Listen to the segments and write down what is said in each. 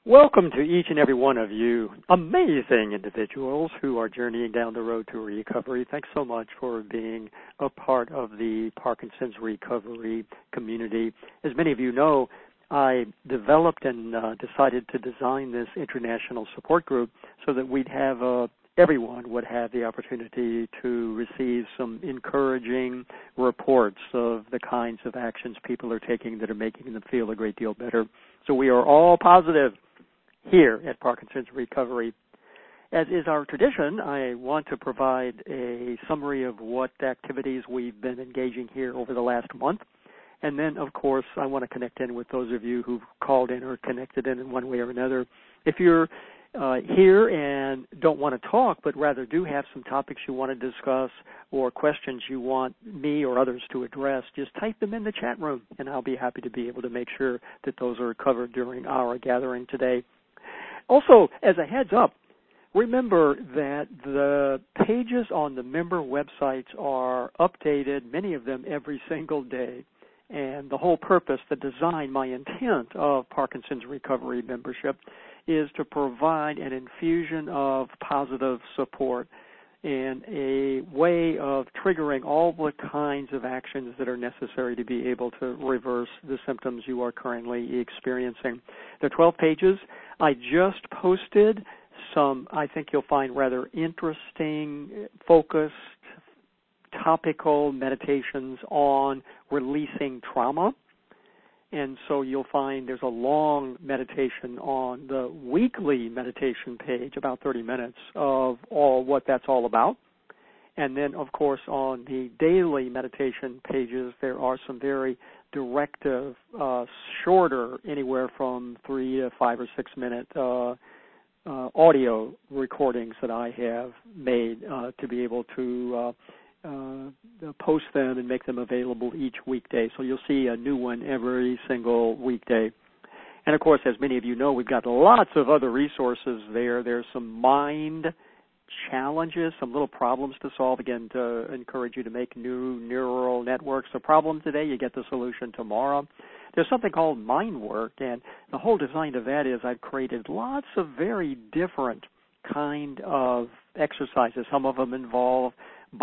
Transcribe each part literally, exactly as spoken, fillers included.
Welcome to each and every one of you amazing individuals who are journeying down the road to recovery. Thanks so much for being a part of the Parkinson's recovery community. As many of you know, I developed and uh, decided to design this international support group so that we'd have uh, everyone would have the opportunity to receive some encouraging reports of the kinds of actions people are taking that are making them feel a great deal better. So we are all positive here at Parkinson's Recovery. As is our tradition, I want to provide a summary of what activities we've been engaging here over the last month. And then, of course, I want to connect in with those of you who've called in or connected in in one way or another. If you're uh, here and don't want to talk, but rather do have some topics you want to discuss or questions you want me or others to address, just type them in the chat room, and I'll be happy to be able to make sure that those are covered during our gathering today. Also, as a heads up, remember that the pages on the member websites are updated, many of them every single day. And the whole purpose, the design, my intent of Parkinson's Recovery membership is to provide an infusion of positive support and a way of triggering all the kinds of actions that are necessary to be able to reverse the symptoms you are currently experiencing. There are twelve pages. I just posted some, I think you'll find rather interesting, focused, topical meditations on releasing trauma. And so you'll find there's a long meditation on the weekly meditation page, about thirty minutes, of all what that's all about. And then, of course, on the daily meditation pages, there are some very directive, uh, shorter, anywhere from three to five or six minute uh, uh, audio recordings that I have made uh, to be able to uh, Uh, post them and make them available each weekday. So you'll see a new one every single weekday. And, of course, as many of you know, we've got lots of other resources there. There's some mind challenges, some little problems to solve, again, to encourage you to make new neural networks. The problem today, you get the solution tomorrow. There's something called mind work, and the whole design of that is I've created lots of very different kind of exercises. Some of them involve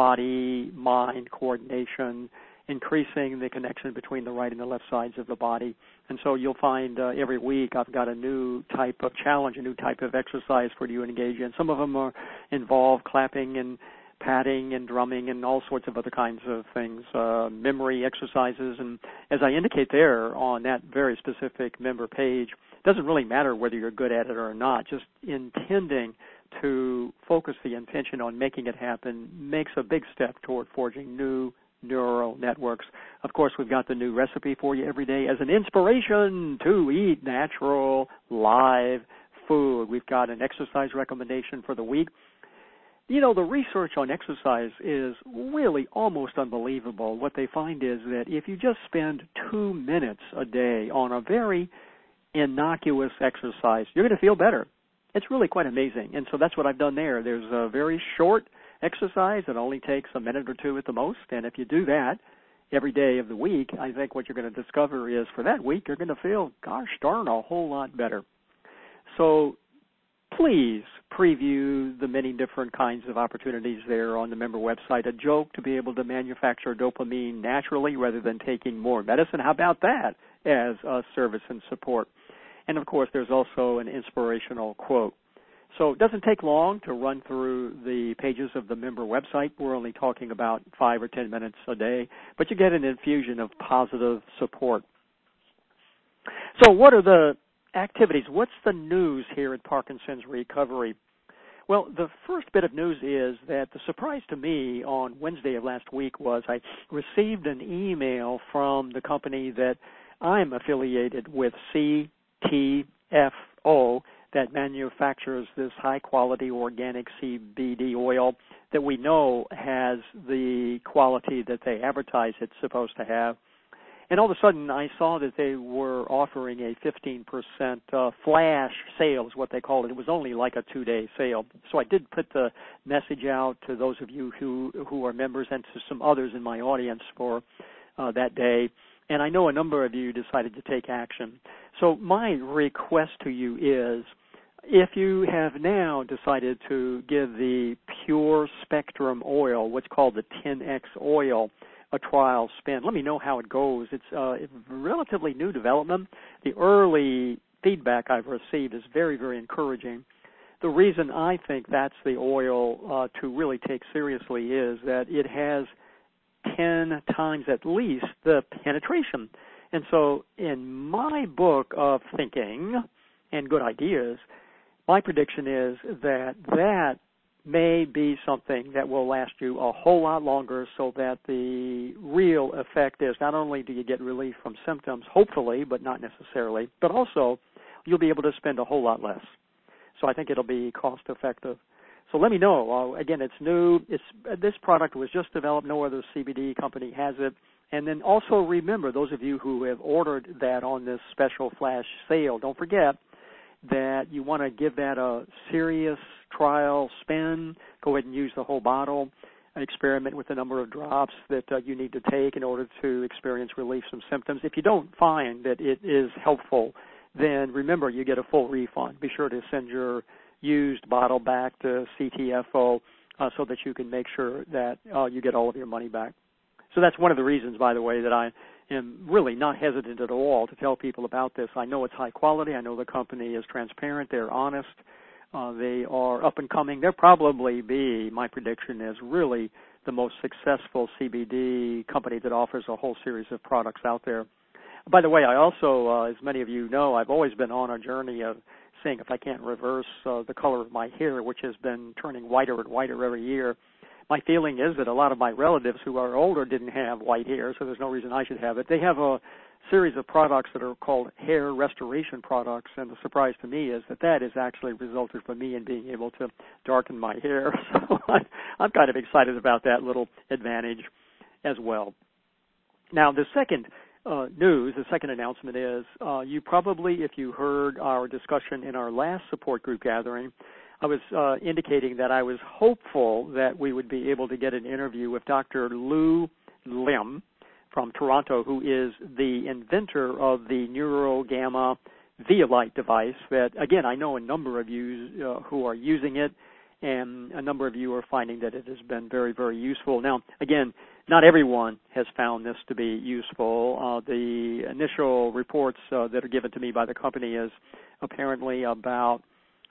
body-mind coordination, increasing the connection between the right and the left sides of the body. And so you'll find uh, every week I've got a new type of challenge, a new type of exercise for you to engage in. Some of them are involve clapping and patting and drumming and all sorts of other kinds of things, uh, memory exercises. And as I indicate there on that very specific member page, it doesn't really matter whether you're good at it or not, just intending to focus the intention on making it happen makes a big step toward forging new neural networks. Of course, we've got the new recipe for you every day as an inspiration to eat natural, live food. We've got an exercise recommendation for the week. You know, the research on exercise is really almost unbelievable. What they find is that if you just spend two minutes a day on a very innocuous exercise, you're going to feel better. It's really quite amazing. And so that's what I've done there. There's a very short exercise that only takes a minute or two at the most. And if you do that every day of the week, I think what you're going to discover is for that week, you're going to feel, gosh darn, a whole lot better. So please preview the many different kinds of opportunities there on the member website. A joke to be able to manufacture dopamine naturally rather than taking more medicine. How about that as a service and support? And, of course, there's also an inspirational quote. So it doesn't take long to run through the pages of the member website. We're only talking about five or ten minutes a day, but you get an infusion of positive support. So what are the activities? What's the news here at Parkinson's Recovery? Well, the first bit of news is that the surprise to me on Wednesday of last week was I received an email from the company that I'm affiliated with, C T F O, that manufactures this high-quality organic C B D oil that we know has the quality that they advertise it's supposed to have. And all of a sudden, I saw that they were offering a fifteen percent uh, flash sale, is what they called it. It was only like a two-day sale. So I did put the message out to those of you who, who are members and to some others in my audience for uh, that day. And I know a number of you decided to take action. So my request to you is, if you have now decided to give the Pure Spectrum oil, what's called the ten X oil, a trial spin, let me know how it goes. It's uh, a relatively new development. The early feedback I've received is very, very encouraging. The reason I think that's the oil uh, to really take seriously is that it has ten times at least the penetration. And so in my book of thinking and good ideas, my prediction is that that may be something that will last you a whole lot longer, so that the real effect is not only do you get relief from symptoms, hopefully, but not necessarily, but also you'll be able to spend a whole lot less. So I think it'll be cost effective. So let me know. Uh, again, it's new. It's this product was just developed. No other C B D company has it. And then also remember, those of you who have ordered that on this special flash sale, don't forget that you want to give that a serious trial spin. Go ahead and use the whole bottle. Experiment with the number of drops that uh, you need to take in order to experience relief from symptoms. If you don't find that it is helpful, then remember you get a full refund. Be sure to send your used bottle back to C T F O uh, so that you can make sure that uh, you get all of your money back. So that's one of the reasons, by the way, that I am really not hesitant at all to tell people about this. I know it's high quality. I know the company is transparent. They're honest. Uh, they are up and coming. They'll probably be, my prediction is, really the most successful C B D company that offers a whole series of products out there. By the way, I also, uh, as many of you know, I've always been on a journey of seeing if I can't reverse uh, the color of my hair, which has been turning whiter and whiter every year. My feeling is that a lot of my relatives who are older didn't have white hair, so there's no reason I should have it. They have a series of products that are called hair restoration products, and the surprise to me is that that has actually resulted for me in being able to darken my hair. So I'm kind of excited about that little advantage as well. Now, the second uh, news, the second announcement is uh, you probably, if you heard our discussion in our last support group gathering, I was uh, indicating that I was hopeful that we would be able to get an interview with Doctor Lou Lim from Toronto, who is the inventor of the NeuroGamma Vialite device that, again, I know a number of you uh, who are using it, and a number of you are finding that it has been very, very useful. Now, again, not everyone has found this to be useful. Uh, the initial reports uh, that are given to me by the company is apparently about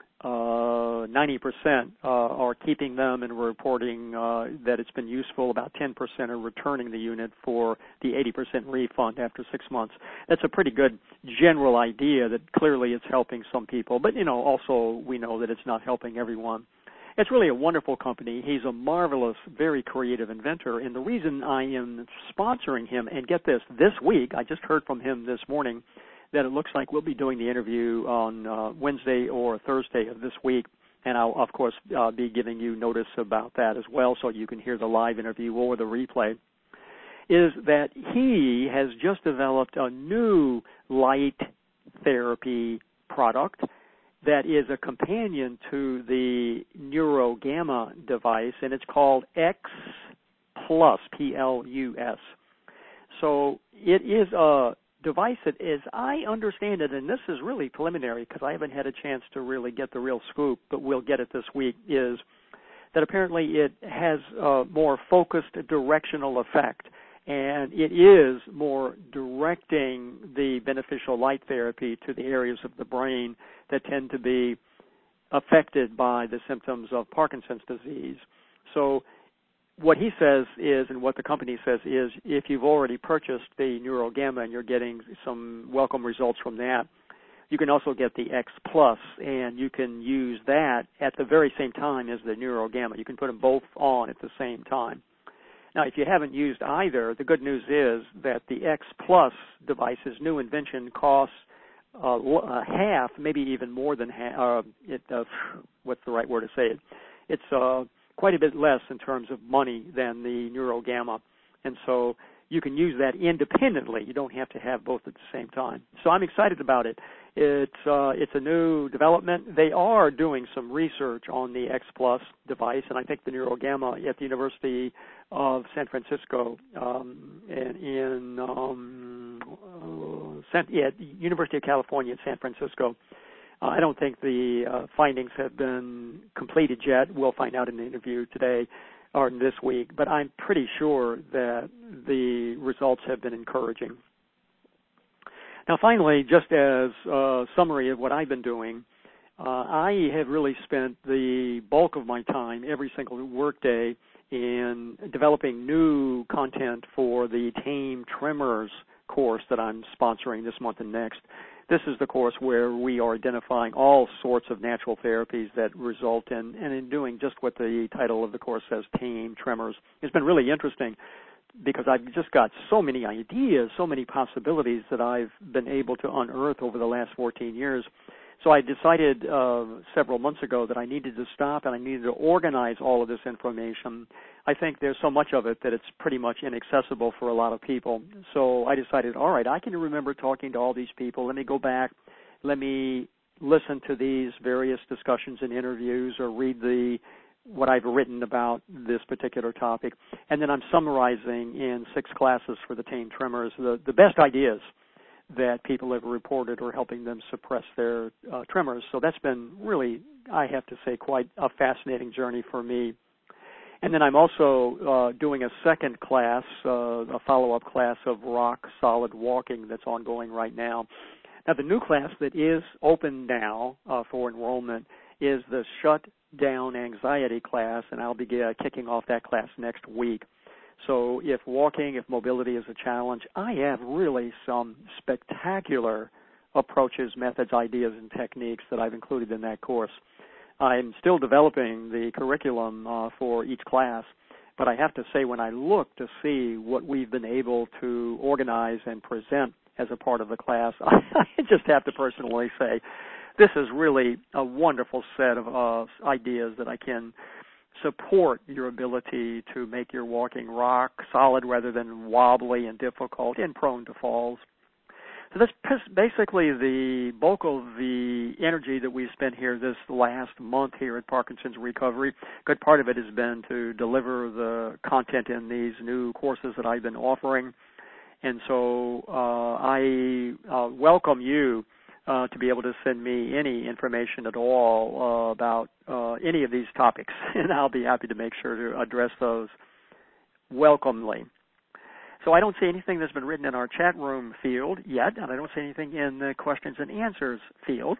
Uh, ninety percent uh, are keeping them and reporting uh, that it's been useful. About ten percent are returning the unit for the eighty percent refund after six months. That's a pretty good general idea that clearly it's helping some people, but, you know, also we know that it's not helping everyone. It's really a wonderful company. He's a marvelous, very creative inventor, and the reason I am sponsoring him, and get this, this week, I just heard from him this morning, that it looks like we'll be doing the interview on uh, Wednesday or Thursday of this week, and I'll, of course, uh, be giving you notice about that as well so you can hear the live interview or the replay, is that he has just developed a new light therapy product that is a companion to the NeuroGamma device, and it's called X Plus, P L U S. So it is a device that, as I understand it, and this is really preliminary because I haven't had a chance to really get the real scoop, but we'll get it this week, is that apparently it has a more focused directional effect, and it is more directing the beneficial light therapy to the areas of the brain that tend to be affected by the symptoms of Parkinson's disease. So what he says is, and what the company says is, if you've already purchased the NeuroGamma and you're getting some welcome results from that, you can also get the X Plus, and you can use that at the very same time as the NeuroGamma. You can put them both on at the same time. Now, if you haven't used either, the good news is that the X Plus device's new invention costs uh, half, maybe even more than half. Uh, it, uh, what's the right word to say it? It's uh, quite a bit less in terms of money than the NeuroGamma, and so you can use that independently. You don't have to have both at the same time. So I'm excited about it. It's uh, it's a new development. They are doing some research on the X Plus device, and I think the NeuroGamma at the University of San Francisco um, in, in um, San, yeah, University of California at San Francisco. Uh, I don't think the uh, findings have been completed yet. We'll find out in the interview today or this week, but I'm pretty sure that the results have been encouraging. Now, finally, just as a summary of what I've been doing, uh, I have really spent the bulk of my time every single workday in developing new content for the Tame Tremors course that I'm sponsoring this month and next. This is the course where we are identifying all sorts of natural therapies that result in, and in doing just what the title of the course says, Tame Tremors. It's been really interesting because I've just got so many ideas, so many possibilities that I've been able to unearth over the last fourteen years. So I decided uh, several months ago that I needed to stop and I needed to organize all of this information. I think there's so much of it that it's pretty much inaccessible for a lot of people. So I decided, all right, I can remember talking to all these people. Let me go back. Let me listen to these various discussions and interviews or read the what I've written about this particular topic. And then I'm summarizing in six classes for the Tame Tremors the, the best ideas that people have reported or helping them suppress their uh, tremors. So that's been really, I have to say, quite a fascinating journey for me. And then I'm also uh, doing a second class, uh, a follow-up class of rock solid walking that's ongoing right now. Now, the new class that is open now uh, for enrollment is the Shut Down Anxiety class, and I'll be uh, kicking off that class next week. So if walking, if mobility is a challenge, I have really some spectacular approaches, methods, ideas, and techniques that I've included in that course. I'm still developing the curriculum uh, for each class, but I have to say when I look to see what we've been able to organize and present as a part of the class, I just have to personally say this is really a wonderful set of uh, ideas that I can support your ability to make your walking rock solid rather than wobbly and difficult and prone to falls. So that's basically the bulk of the energy that we've spent here this last month here at Parkinson's Recovery. Good part of it has been to deliver the content in these new courses that I've been offering. And so uh, I uh, welcome you Uh, to be able to send me any information at all uh, about uh, any of these topics, and I'll be happy to make sure to address those welcomely. So I don't see anything that's been written in our chat room field yet, and I don't see anything in the questions and answers field.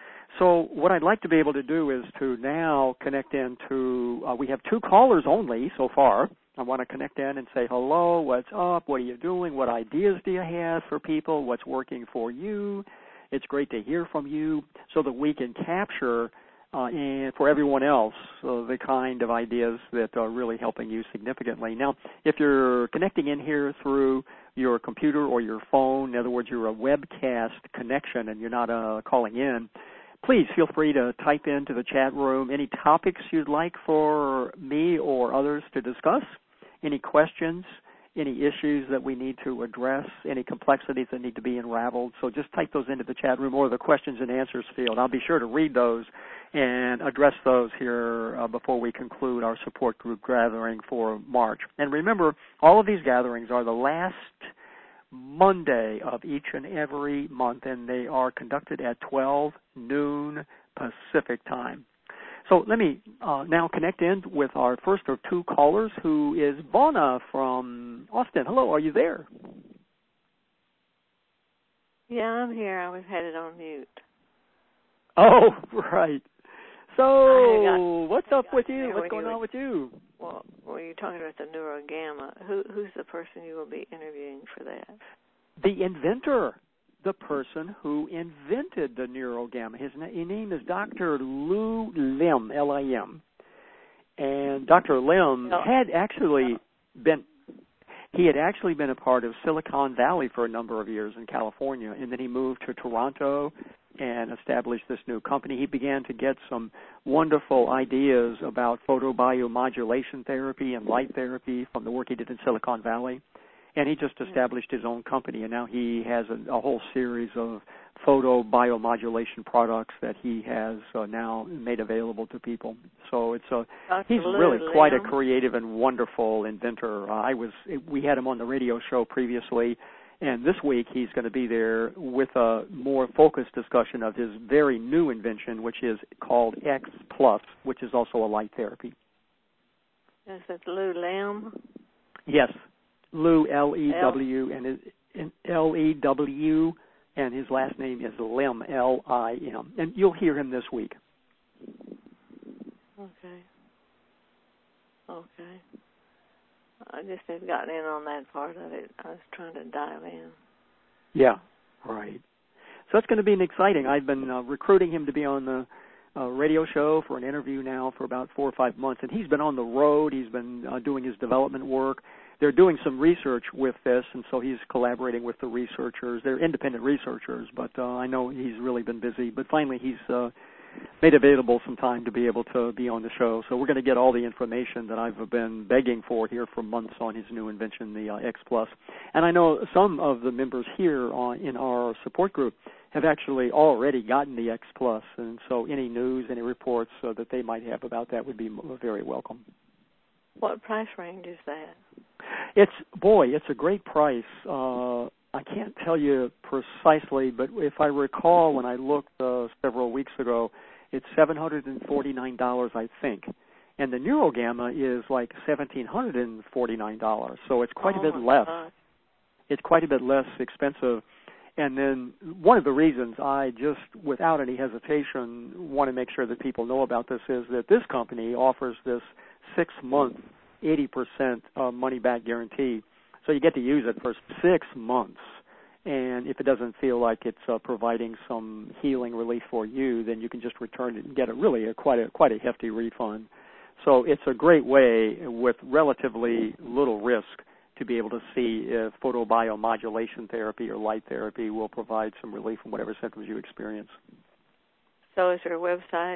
So what I'd like to be able to do is to now connect into, uh, we have two callers only so far. I want to connect in and say, hello, what's up, what are you doing, what ideas do you have for people, what's working for you? It's great to hear from you so that we can capture, uh, and for everyone else, uh, the kind of ideas that are really helping you significantly. Now, if you're connecting in here through your computer or your phone, in other words, you're a webcast connection and you're not uh, calling in, please feel free to type into the chat room any topics you'd like for me or others to discuss, any questions, any issues that we need to address, any complexities that need to be unraveled. So just type those into the chat room or the questions and answers field. I'll be sure to read those and address those here uh, before we conclude our support group gathering for March. And remember, all of these gatherings are the last Monday of each and every month, and they are conducted at twelve noon Pacific time. So let me uh, now connect in with our first of two callers, who is Bona from Austin. Hello, are you there? Yeah, I'm here. I was had it on mute. Oh, right. So got, what's up with you? What's you going were, on with you? Well, well, you're talking about the neurogamma. Who, who's the person you will be interviewing for that? The inventor. The person who invented the neurogamma. His, na- his name is Doctor Lou Lim, L I M. And Doctor Lim no. had actually no. been, he had actually been a part of Silicon Valley for a number of years in California, and then he moved to Toronto and established this new company. He began to get some wonderful ideas about photobiomodulation therapy and light therapy from the work he did in Silicon Valley. And he just established his own company, and now he has a, a whole series of photobiomodulation products that he has uh, now made available to people. So it's a Doctor he's Lou really Lim. quite a creative and wonderful inventor. Uh, I was we had him on the radio show previously, And this week he's going to be there with a more focused discussion of his very new invention, which is called X Plus, which is also a light therapy. Is it Lou Lim? Yes, Lou, L E W, and his, L E W, and his last name is Lim, L I M. And you'll hear him this week. Okay. Okay. I just had gotten in on that part of it. I was trying to dive in. Yeah, right. So it's going to be an exciting. I've been uh, recruiting him to be on the uh, radio show for an interview now for about four or five months, and he's been on the road. He's been uh, doing his development work. They're doing some research with this, and so he's collaborating with the researchers. They're independent researchers, but uh, I know he's really been busy. But finally, he's uh, made available some time to be able to be on the show. So we're going to get all the information that I've been begging for here for months on his new invention, the uh, X Plus. And I know some of the members here on, in our support group have actually already gotten the X Plus, and so any news, any reports uh, that they might have about that would be very welcome. What price range is that? It's, boy, it's a great price. Uh, I can't tell you precisely, but if I recall when I looked uh, several weeks ago, it's seven hundred forty-nine dollars, I think. And the NeuroGamma is like one thousand seven hundred forty-nine dollars, so it's quite oh a bit less. God. It's quite a bit less expensive. And then one of the reasons I just, without any hesitation, want to make sure that people know about this is that this company offers this six-month, eighty percent uh, money-back guarantee. So you get to use it for six months. And if it doesn't feel like it's uh, providing some healing relief for you, then you can just return it and get a really a, quite a quite a hefty refund. So it's a great way with relatively little risk to be able to see if photobiomodulation therapy or light therapy will provide some relief from whatever symptoms you experience. So is there a website?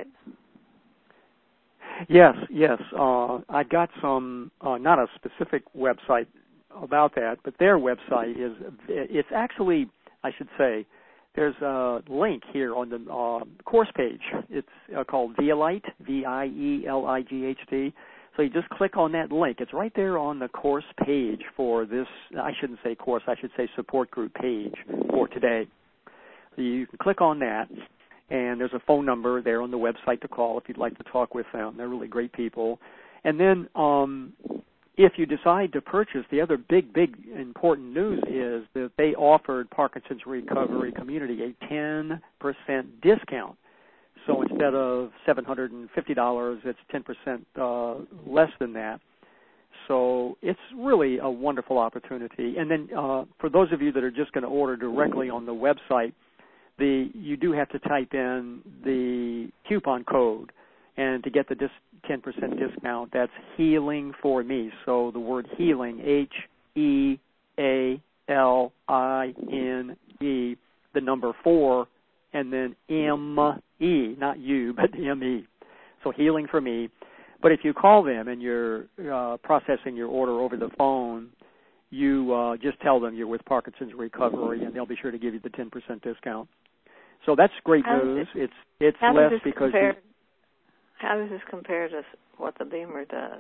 Yes, yes. Uh, I got some, uh, not a specific website about that, but their website is, it's actually, I should say, there's a link here on the uh, course page. It's uh, called Vielight, V I E L I G H T. So you just click on that link. It's right there on the course page for this, I shouldn't say course, I should say support group page for today. So you can click on that, and there's a phone number there on the website to call if you'd like to talk with them. They're really great people. And then um, if you decide to purchase, the other big, big important news is that they offered Parkinson's Recovery Community a ten percent discount. So instead of seven hundred fifty dollars, it's ten percent uh, less than that. So it's really a wonderful opportunity. And then uh, for those of you that are just going to order directly on the website, the you do have to type in the coupon code. And to get the dis- ten percent discount, that's Healing for Me. So the word healing, H E A L I N E, the number four, and then M E, not you, but M E. So Healing for Me. But if you call them and you're uh, processing your order over the phone, you uh, just tell them you're with Parkinson's Recovery, and they'll be sure to give you the ten percent discount. So that's great how news. It, it's it's how less does this because compare, you, how does this compare to what the Beamer does?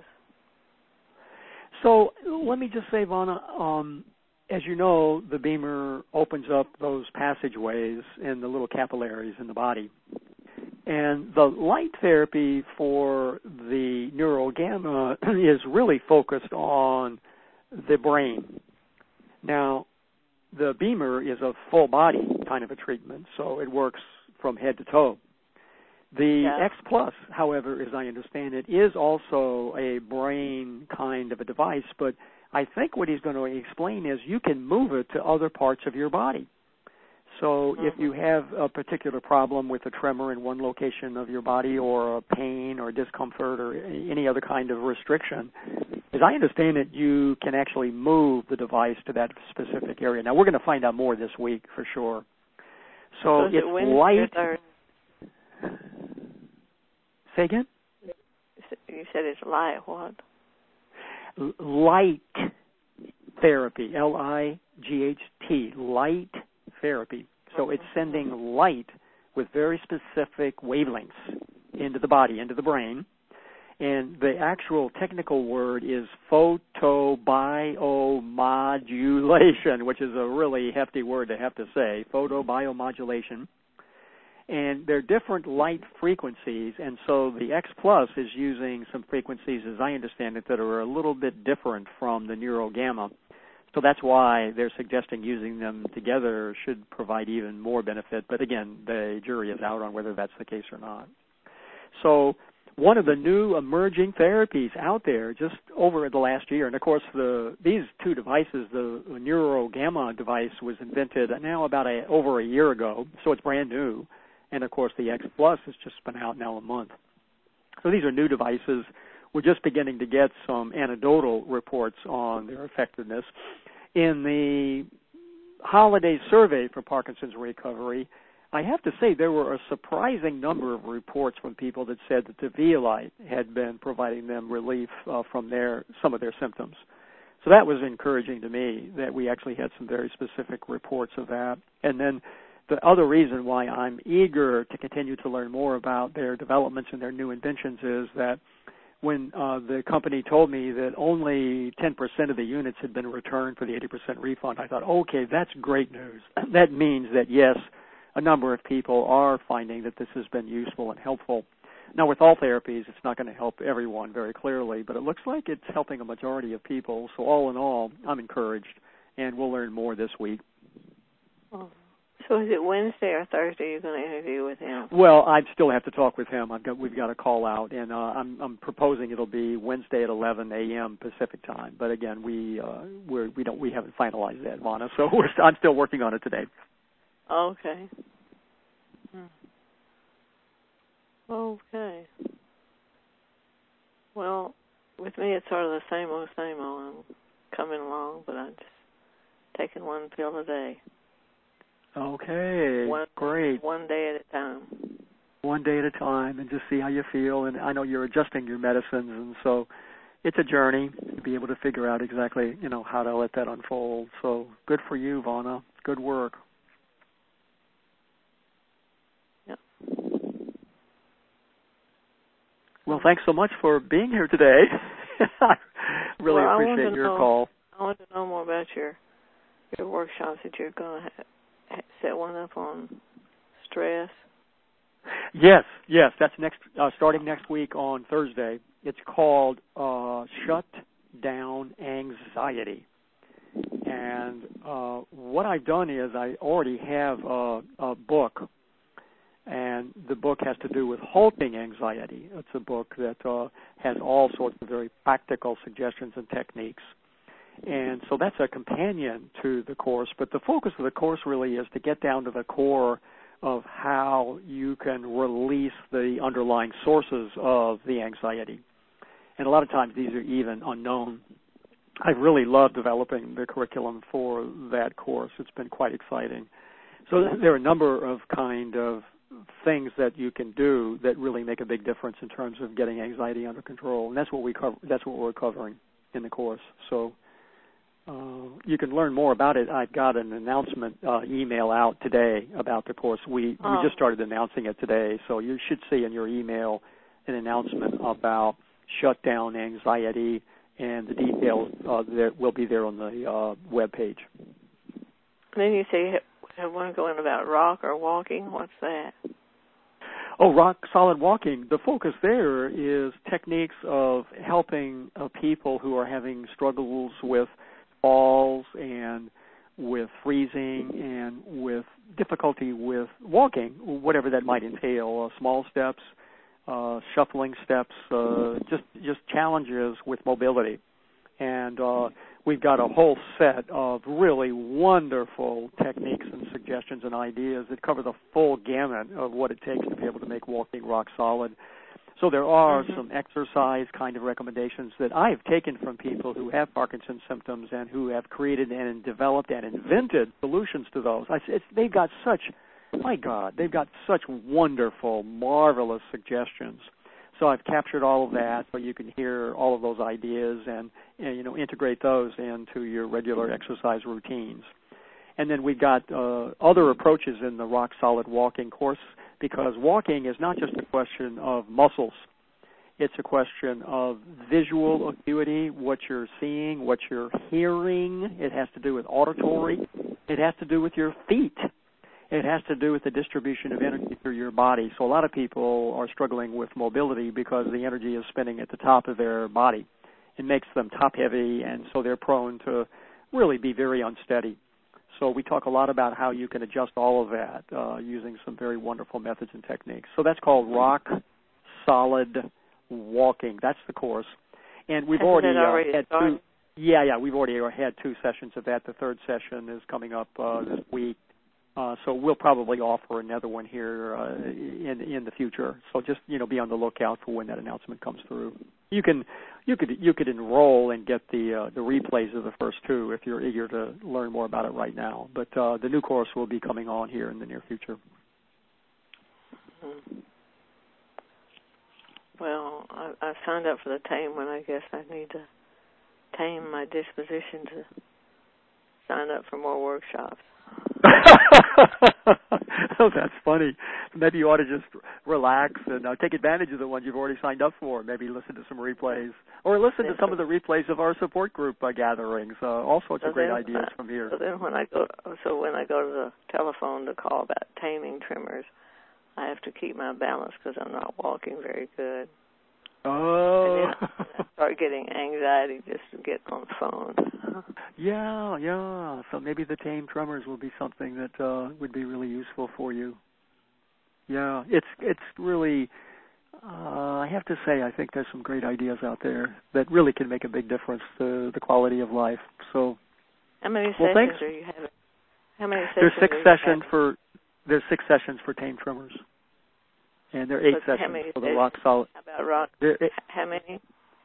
So let me just say, Vonna, um, as you know, the Beamer opens up those passageways in the little capillaries in the body. And the light therapy for the NeuroGamma is really focused on the brain. Now, the Beamer is a full body kind of a treatment, so it works from head to toe. The yeah. X Plus, however, as I understand it, is also a brain kind of a device, but I think what he's going to explain is you can move it to other parts of your body. So mm-hmm. if you have a particular problem with a tremor in one location of your body or a pain or discomfort or any other kind of restriction, as I understand it, you can actually move the device to that specific area. Now, we're going to find out more this week for sure. So, so it's it light. Or... Say again? You said it's light what? L- light therapy, L I G H T, light therapy. So it's sending light with very specific wavelengths into the body, into the brain. And the actual technical word is photobiomodulation, which is a really hefty word to have to say, photobiomodulation. And they're different light frequencies, and so the X Plus is using some frequencies, as I understand it, that are a little bit different from the NeuroGamma. So that's why they're suggesting using them together should provide even more benefit. But again, the jury is out on whether that's the case or not. So one of the new emerging therapies out there just over the last year, and of course the these two devices, the NeuroGamma device was invented now about a, over a year ago, so it's brand new. And, of course, the X Plus has just been out now a month. So these are new devices. We're just beginning to get some anecdotal reports on their effectiveness. In the holiday survey for Parkinson's recovery, I have to say there were a surprising number of reports from people that said that the Vialite had been providing them relief uh, from their some of their symptoms. So that was encouraging to me that we actually had some very specific reports of that. And then the other reason why I'm eager to continue to learn more about their developments and their new inventions is that when uh, the company told me that only ten percent of the units had been returned for the eighty percent refund, I thought, okay, that's great news. That means that, yes, a number of people are finding that this has been useful and helpful. Now, with all therapies, it's not going to help everyone very clearly, but it looks like it's helping a majority of people. So all in all, I'm encouraged, and we'll learn more this week. Oh. So is it Wednesday or Thursday you're going to interview with him? Well, I still have to talk with him. I've got, we've got a call out, and uh, I'm, I'm proposing it'll be Wednesday at eleven a.m. Pacific time. But again, we uh, we're, we don't we haven't finalized that, Vonna. So we're st- I'm still working on it today. Okay. Okay. Well, with me, it's sort of the same old, same old. I'm coming along, but I'm just taking one pill a day. Okay, one, great. One day at a time. One day at a time, and just see how you feel. And I know you're adjusting your medicines, and so it's a journey to be able to figure out exactly, you know, how to let that unfold. So good for you, Vonna. Good work. Yep. Well, thanks so much for being here today. I really well, appreciate I your know, call. I want to know more about your your workshops that you're going to have. Set one up on stress. Yes, yes, that's next. Uh, starting next week on Thursday. It's called uh, Shut Down Anxiety. And uh, what I've done is I already have a, a book, and the book has to do with halting anxiety. It's a book that uh, has all sorts of very practical suggestions and techniques. And so that's a companion to the course, but the focus of the course really is to get down to the core of how you can release the underlying sources of the anxiety. And a lot of times these are even unknown. I've really loved developing the curriculum for that course. It's been quite exciting. So there are a number of kind of things that you can do that really make a big difference in terms of getting anxiety under control. And that's what we cover, that's what we're covering in the course. So Uh, you can learn more about it. I've got an announcement uh, email out today about the course. We oh. we just started announcing it today, so you should see in your email an announcement about Shut Down Anxiety, and the details uh, that will be there on the uh, web page. Then you say you have one going about rock or walking. What's that? Oh, rock solid walking. The focus there is techniques of helping uh, people who are having struggles with falls and with freezing and with difficulty with walking, whatever that might entail, uh, small steps, uh, shuffling steps, uh, just just challenges with mobility. And uh, we've got a whole set of really wonderful techniques and suggestions and ideas that cover the full gamut of what it takes to be able to make walking rock solid. So there are mm-hmm. some exercise kind of recommendations that I've taken from people who have Parkinson's symptoms and who have created and developed and invented solutions to those. I, it's, they've got such, my God, they've got such wonderful, marvelous suggestions. So I've captured all of that so you can hear all of those ideas and, and you know, integrate those into your regular exercise routines. And then we've got uh, other approaches in the Rock Solid Walking course, because walking is not just a question of muscles. It's a question of visual acuity, what you're seeing, what you're hearing. It has to do with auditory. It has to do with your feet. It has to do with the distribution of energy through your body. So a lot of people are struggling with mobility because the energy is spinning at the top of their body. It makes them top-heavy, and so they're prone to really be very unsteady. So we talk a lot about how you can adjust all of that uh, using some very wonderful methods and techniques. So that's called rock solid walking. That's the course. And we've already, already uh, had started? two. Yeah, yeah, we've already had two sessions of that. The third session is coming up uh, this week. Uh, so we'll probably offer another one here uh, in in the future. So just you know be on the lookout for when that announcement comes through. You can you could you could enroll and get the uh, the replays of the first two if you're eager to learn more about it right now. But uh, the new course will be coming on here in the near future. Mm-hmm. Well, I, I signed up for the tame one. I guess I need to tame my disposition to sign up for more workshops. Oh, that's funny. Maybe you ought to just relax and uh, take advantage of the ones you've already signed up for. Maybe listen to some replays, or listen to some of the replays of our support group uh, gatherings. Uh, all sorts so of great then, ideas uh, from here. So then, when I go, so when I go to the telephone to call about taming tremors, I have to keep my balance because I'm not walking very good. Oh. And then I start getting anxiety just to get on the phone. Yeah, yeah. So maybe the tame tremors will be something that uh, would be really useful for you. Yeah, it's it's really. Uh, I have to say, I think there's some great ideas out there that really can make a big difference to the quality of life. So. How many well, sessions thanks. are you having? How many sessions? There's six are you sessions having? for. There's six sessions for tame tremors. And there are eight but sessions for the sessions? rock solid. How about rock? There, it, how many?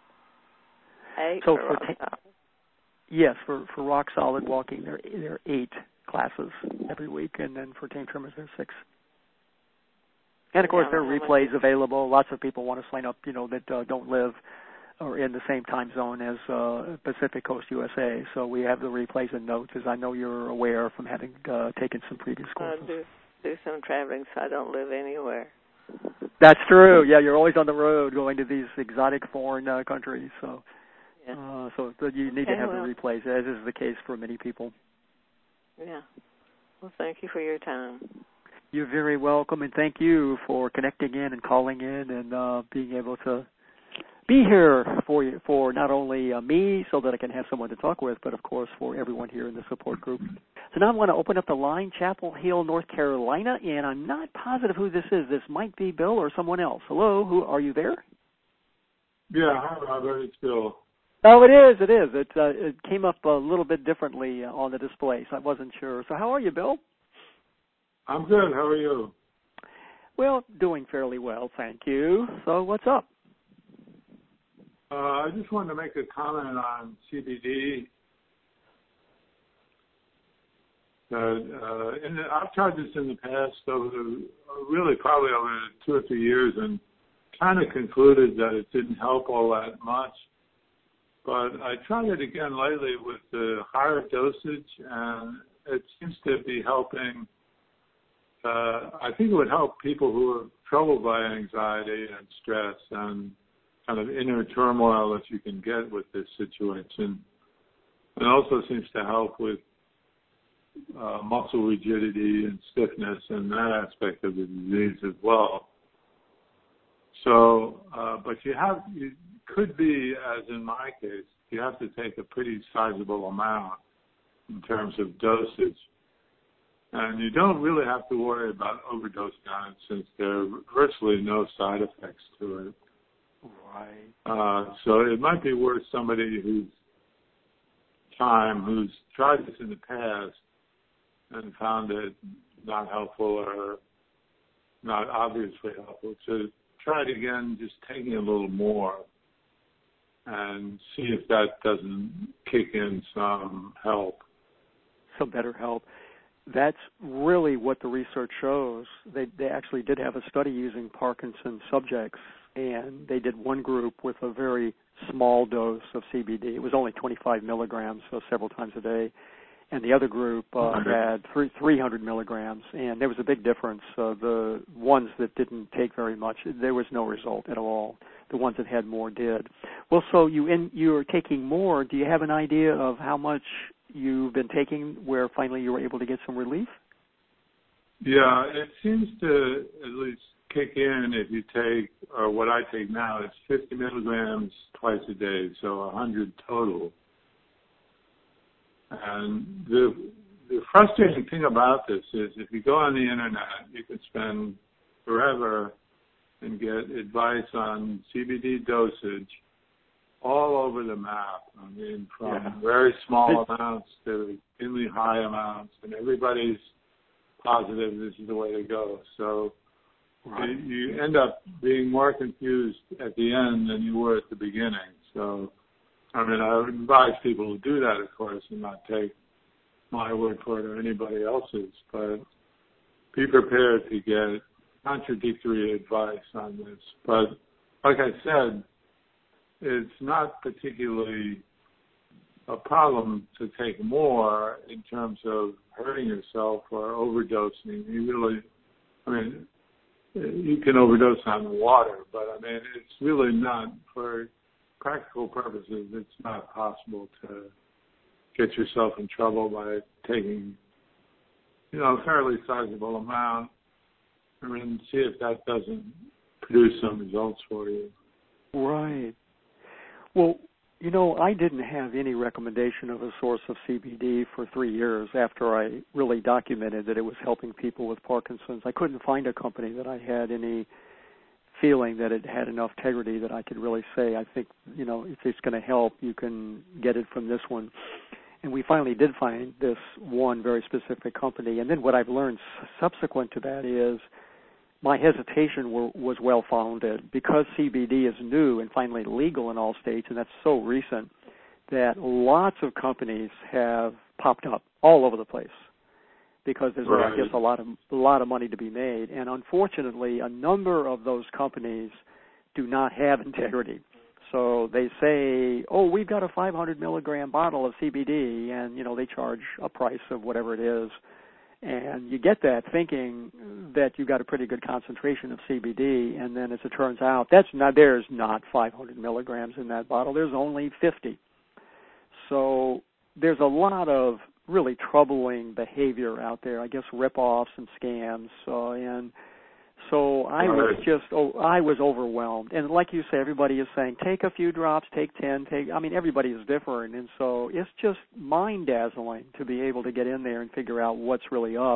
Eight so for, for rock ta- solid. Yes, for, for rock solid walking, there there are eight classes every week, and then for tame tremors, there are six. And of course, there are replays available. Lots of people want to sign up, you know, that uh, don't live or in the same time zone as uh, Pacific Coast U S A. So we have the replays and notes, as I know you're aware from having uh, taken some previous courses. I do do some traveling, so I don't live anywhere. That's true. Yeah, you're always on the road going to these exotic foreign uh, countries. So, yeah. uh, so you need okay, to have well, the replays, as is the case for many people. Yeah. Well, thank you for your time. You're very welcome, and thank you for connecting in and calling in and uh, being able to be here for you, for not only uh, me, so that I can have someone to talk with, but of course for everyone here in the support group. So now I'm going to open up the line, Chapel Hill, North Carolina, and I'm not positive who this is. This might be Bill or someone else. Hello, who are you there? Yeah, hi Robert, it's Bill. Oh, it is, it is. It, uh, it came up a little bit differently on the display, so I wasn't sure. So how are you, Bill? I'm good. How are you? Well, doing fairly well, thank you. So what's up? Uh, I just wanted to make a comment on C B D. Uh, uh, in the, I've tried this in the past, over the, really probably over two or three years, and kind of concluded that it didn't help all that much. But I tried it again lately with the higher dosage, and it seems to be helping. Uh, I think it would help people who are troubled by anxiety and stress and kind of inner turmoil that you can get with this situation. It also seems to help with uh, muscle rigidity and stiffness and that aspect of the disease as well. So, uh, but you have, you could be, as in my case, you have to take a pretty sizable amount in terms of dosage. And you don't really have to worry about overdosing on it since there are virtually no side effects to it. Right. Uh, so it might be worth somebody who's time, who's tried this in the past and found it not helpful or not obviously helpful, to try it again, just taking a little more and see if that doesn't kick in some help. Some better help. That's really what the research shows. They they actually did have a study using Parkinson's subjects, and they did one group with a very small dose of C B D. It was only twenty-five milligrams, so several times a day. And the other group uh, had three hundred milligrams, and there was a big difference. Uh, the ones that didn't take very much, there was no result at all. the ones that had more did. Well, so you in, you're taking more. Do you have an idea of how much you've been taking where finally you were able to get some relief? Yeah, it seems to at least kick in if you take, or what I take now, it's fifty milligrams twice a day, so one hundred total. And the the frustrating thing about this is if you go on the internet, you can spend forever and get advice on C B D dosage all over the map. I mean, from yeah. very small amounts to extremely high amounts, and everybody's positive this is the way to go. So right. you, you end up being more confused at the end than you were at the beginning. So, I mean, I would advise people to do that, of course, and not take my word for it or anybody else's, but be prepared to get contradictory advice on this. But like I said, it's not particularly a problem to take more in terms of hurting yourself or overdosing. You really, I mean, you can overdose on water, but I mean, it's really not, for practical purposes, it's not possible to get yourself in trouble by taking, you know, a fairly sizable amount. I mean, see if that doesn't produce some results for you. Right. Well, you know, I didn't have any recommendation of a source of C B D for three years after I really documented that it was helping people with Parkinson's. I couldn't find a company that I had any feeling that it had enough integrity that I could really say, I think, you know, if it's going to help, you can get it from this one. And we finally did find this one very specific company. And then what I've learned subsequent to that is my hesitation were, was well-founded. Because C B D is new and finally legal in all states, and that's so recent, that lots of companies have popped up all over the place because there's, right. I guess, a lot of a lot of money to be made. And unfortunately, a number of those companies do not have integrity. So they say, oh, we've got a five hundred milligram bottle of C B D, and, you know, they charge a price of whatever it is. And you get that thinking that you've got a pretty good concentration of C B D, and then as it turns out, that's not, there's not five hundred milligrams in that bottle. There's only fifty. So there's a lot of really troubling behavior out there, I guess, rip-offs and scams. Uh, and so I was just, oh, I was overwhelmed. And like you say, everybody is saying, take a few drops, take ten, take, I mean, everybody is different. And so it's just mind-dazzling to be able to get in there and figure out what's really up.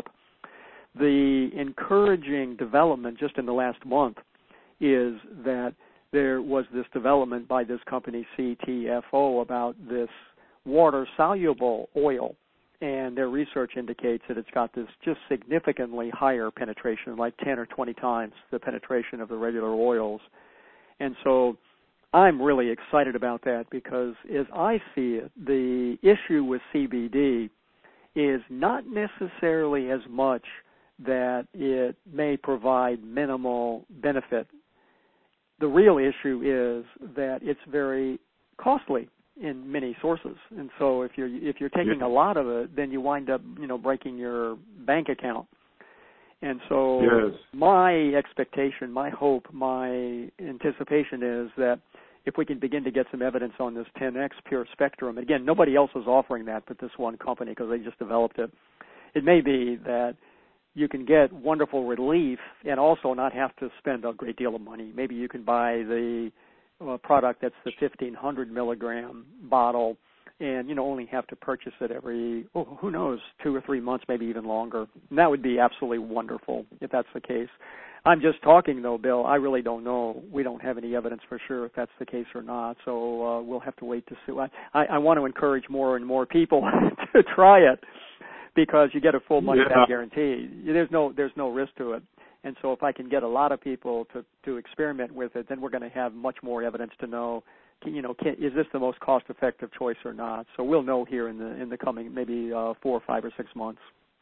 The encouraging development just in the last month is that there was this development by this company, C T F O, about this water-soluble oil. And their research indicates that it's got this just significantly higher penetration, like ten or twenty times the penetration of the regular oils. And so I'm really excited about that because as I see it, the issue with C B D is not necessarily as much that it may provide minimal benefit. The real issue is that it's very costly in many sources, and so if you're if you're taking yeah. a lot of it, then you wind up, you know, breaking your bank account. And so yes. my expectation, my hope, my anticipation is that if we can begin to get some evidence on this ten X Pure Spectrum, again, nobody else is offering that but this one company because they just developed it. It may be that you can get wonderful relief and also not have to spend a great deal of money. Maybe you can buy the a product that's the fifteen hundred milligram bottle and, you know, only have to purchase it every, oh, who knows, two or three months, maybe even longer. And that would be absolutely wonderful if that's the case. I'm just talking, though, Bill. I really don't know. We don't have any evidence for sure if that's the case or not, so uh, we'll have to wait to see. I, I want to encourage more and more people to try it because you get a full money-back yeah. guarantee. There's no, there's no risk to it. And so if I can get a lot of people to, to experiment with it, then we're going to have much more evidence to know, you know, can, is this the most cost-effective choice or not? So we'll know here in the in the coming maybe uh, four or five or six months.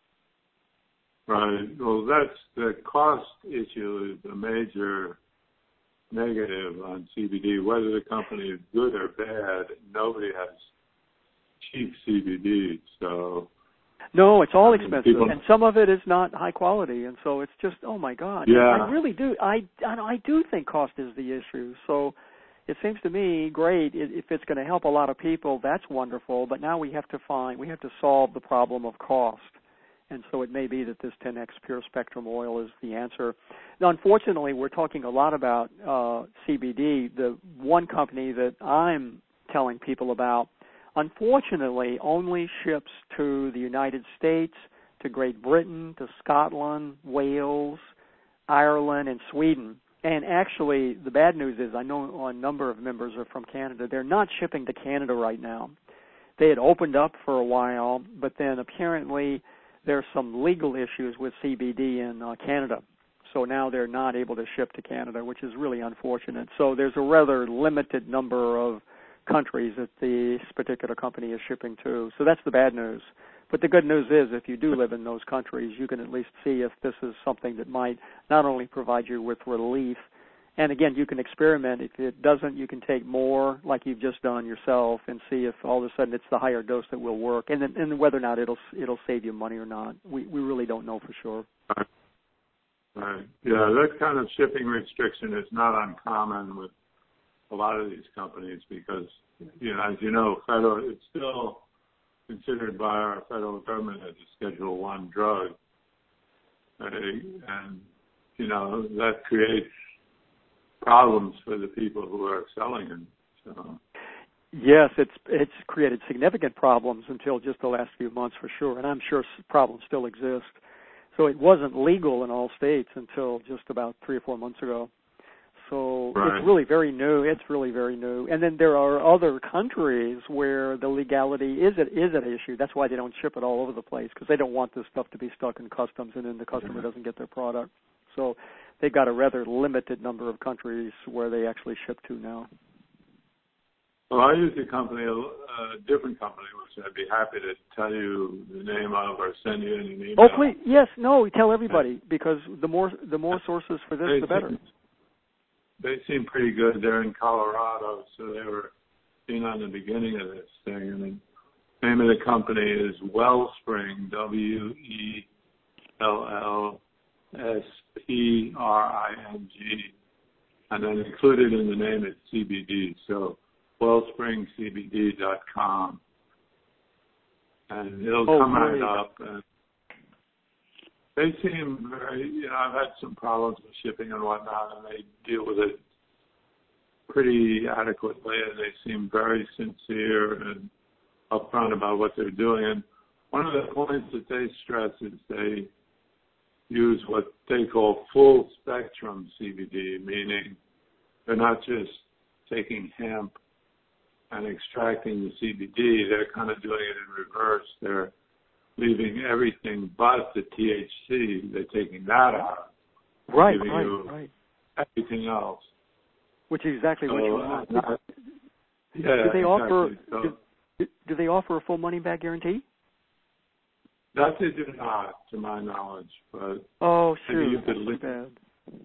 Right. Well, that's the cost issue is a major negative on C B D. Whether the company is good or bad, nobody has cheap C B D. So No, it's all I mean, expensive, people, and some of it is not high quality, and so it's just, oh my God. Yeah. I really do. I I do think cost is the issue. So it seems to me great if it's going to help a lot of people. That's wonderful. But now we have to find, we have to solve the problem of cost, and so it may be that this ten X pure spectrum oil is the answer. Now, unfortunately, we're talking a lot about uh, C B D. The one company that I'm telling people about, unfortunately, only ships to the United States, to Great Britain, to Scotland, Wales, Ireland, and Sweden. And actually, the bad news is I know a number of members are from Canada. They're not shipping to Canada right now. They had opened up for a while, but then apparently there's some legal issues with C B D in uh, Canada. So now they're not able to ship to Canada, which is really unfortunate. So there's a rather limited number of countries that this particular company is shipping to. So that's the bad news. But the good news is if you do live in those countries, you can at least see if this is something that might not only provide you with relief, and again, you can experiment. If it doesn't, you can take more like you've just done yourself and see if all of a sudden it's the higher dose that will work, and then and whether or not it'll it'll save you money or not. We we really don't know for sure. Right. Right. Yeah, that kind of shipping restriction is not uncommon with a lot of these companies because, you know, as you know, federal, it's still considered by our federal government as a Schedule One drug, and you know that creates problems for the people who are selling it. So. Yes, it's it's created significant problems until just the last few months for sure, and I'm sure problems still exist. So it wasn't legal in all states until just about three or four months ago. So right. It's really very new. It's really very new. And then there are other countries where the legality is a, is an issue. That's why they don't ship it all over the place, because they don't want this stuff to be stuck in customs and then the customer doesn't get their product. So they've got a rather limited number of countries where they actually ship to now. Well, I use a company, a different company, which I'd be happy to tell you the name of or send you an email. Oh, please. Yes. No, tell everybody, because the more the more sources for this, they the better. Seem, they seem pretty good. They're in Colorado, so they were seen on the beginning of this thing. And the name of the company is Wellspring, W E L L S P R I N G. And then included in the name is C B D, so wellspring c b d dot com. And it'll oh, come right up. And they seem very, you know, I've had some problems with shipping and whatnot, and they deal with it pretty adequately, and they seem very sincere and upfront about what they're doing. And one of the points that they stress is they use what they call full spectrum C B D, meaning they're not just taking hemp and extracting the C B D, they're kind of doing it in reverse. They're leaving everything but the T H C. They're taking that out. Right, giving right, you right. Everything else. Which is exactly so, what you want. Not, yeah, do they exactly. offer? So, do, do they offer a full money back guarantee? That they do not, to my knowledge. But oh, sure. You could That's too bad.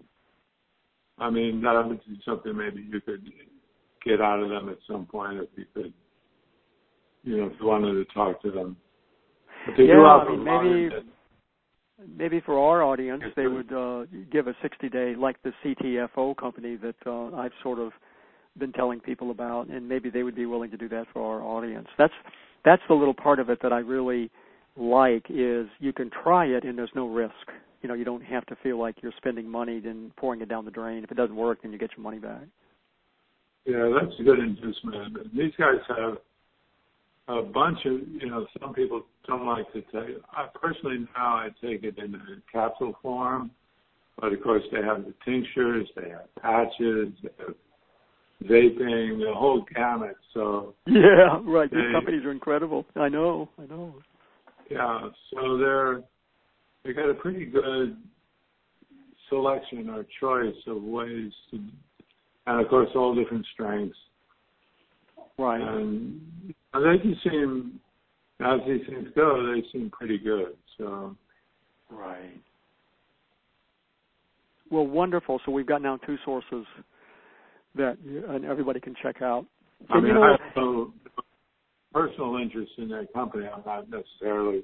I mean, that would be something maybe you could get out of them at some point if you could, you know, if you wanted to talk to them. But they yeah, do offer I mean, maybe, that, maybe for our audience, they would uh, give a sixty-day, like the C T F O company that uh, I've sort of been telling people about, and maybe they would be willing to do that for our audience. That's that's the little part of it that I really like, is you can try it and there's no risk. You know, you don't have to feel like you're spending money and pouring it down the drain. If it doesn't work, then you get your money back. Yeah, that's a good inducement. These guys have a bunch of, you know, some people don't like to take it. I personally now I take it in a capsule form, but of course they have the tinctures, they have patches, they have vaping, the whole gamut. So yeah, right. They, These companies are incredible. I know, I know. Yeah, so they're they got a pretty good selection or choice of ways to, and of course all different strengths. Right. And, and they just seem, as these things go, they seem pretty good. So. Right. Well, wonderful. So we've got now two sources that and everybody can check out. I mean, you know, I have no personal interest in that company. I'm not necessarily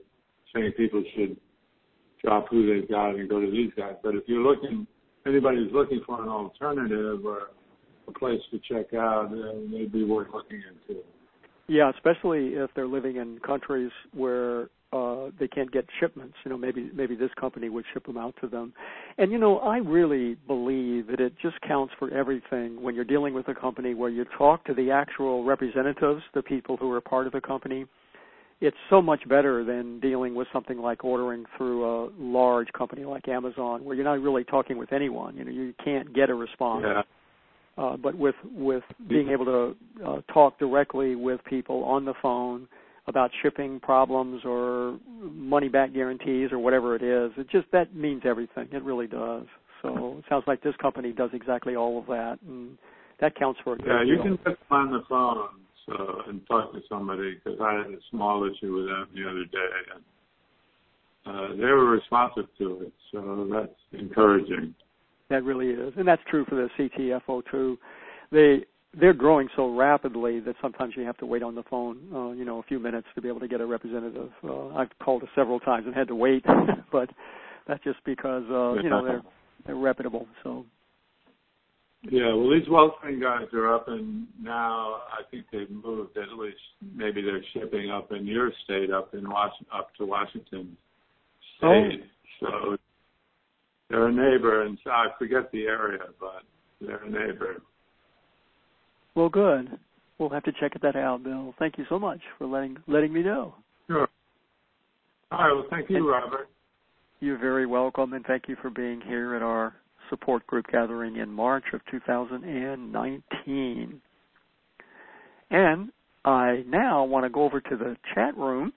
saying people should drop who they've got and go to these guys. But if you're looking, anybody who's looking for an alternative or a place to check out, uh, may be worth looking into. Yeah, especially if they're living in countries where uh, they can't get shipments. You know, maybe maybe this company would ship them out to them. And, you know, I really believe that it just counts for everything when you're dealing with a company where you talk to the actual representatives, the people who are part of the company. It's so much better than dealing with something like ordering through a large company like Amazon, where you're not really talking with anyone. You know, you can't get a response. Yeah. Uh, but with with being able to uh, talk directly with people on the phone about shipping problems or money back guarantees or whatever it is, it just that means everything. It really does. So it sounds like this company does exactly all of that, and that counts for a good Yeah, you deal. can get them on the phone so, and talk to somebody, because I had a small issue with them the other day, and uh, they were responsive to it. So that's encouraging. That really is, and that's true for the C T F O too. They they're growing so rapidly that sometimes you have to wait on the phone, uh, you know, a few minutes to be able to get a representative. Uh, I've called it several times and had to wait, but that's just because uh, you know they're they're reputable. So. Yeah, well, these Wellspring guys are up, and now I think they've moved. At least maybe they're shipping up in your state, up in Was- up to Washington State. Oh. So. They're a neighbor, and so I forget the area, but they're a neighbor. Well, good. We'll have to check that out, Bill. Thank you so much for letting letting me know. Sure. All right. Well, thank you, and Robert. You're very welcome, and thank you for being here at our support group gathering in March of two thousand nineteen. And I now want to go over to the chat room.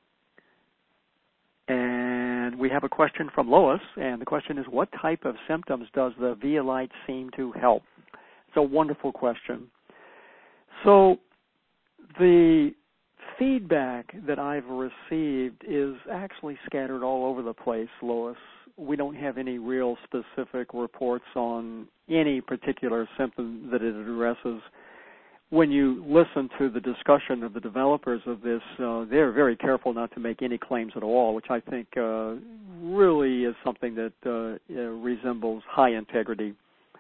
And we have a question from Lois, and the question is, what type of symptoms does the Vialyte seem to help? It's a wonderful question. So the feedback that I've received is actually scattered all over the place, Lois. We don't have any real specific reports on any particular symptom that it addresses. When you listen to the discussion of the developers of this, uh, they're very careful not to make any claims at all, which I think uh, really is something that uh, resembles high integrity.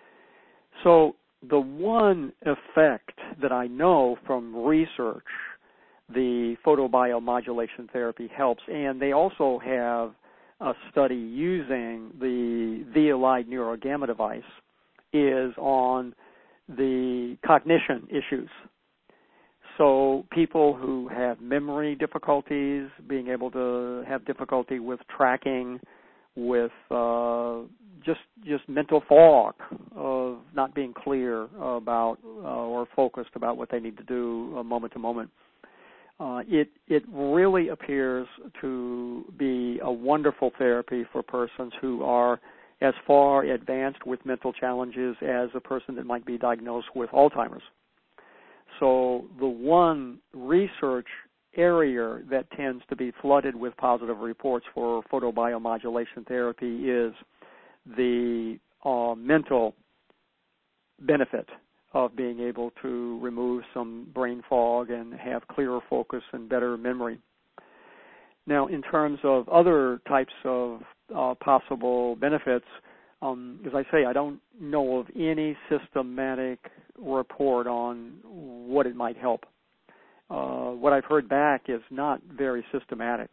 So the one effect that I know from research, the photobiomodulation therapy helps, and they also have a study using the Vialyte NeuroGamma device, is on the cognition issues. So people who have memory difficulties, being able to have difficulty with tracking, with uh, just just mental fog of not being clear about uh, or focused about what they need to do uh, moment to moment. Uh, it it really appears to be a wonderful therapy for persons who are as far advanced with mental challenges as a person that might be diagnosed with Alzheimer's. So the one research area that tends to be flooded with positive reports for photobiomodulation therapy is the uh, mental benefit of being able to remove some brain fog and have clearer focus and better memory. Now, in terms of other types of uh, possible benefits, um, as I say, I don't know of any systematic report on what it might help. Uh, what I've heard back is not very systematic.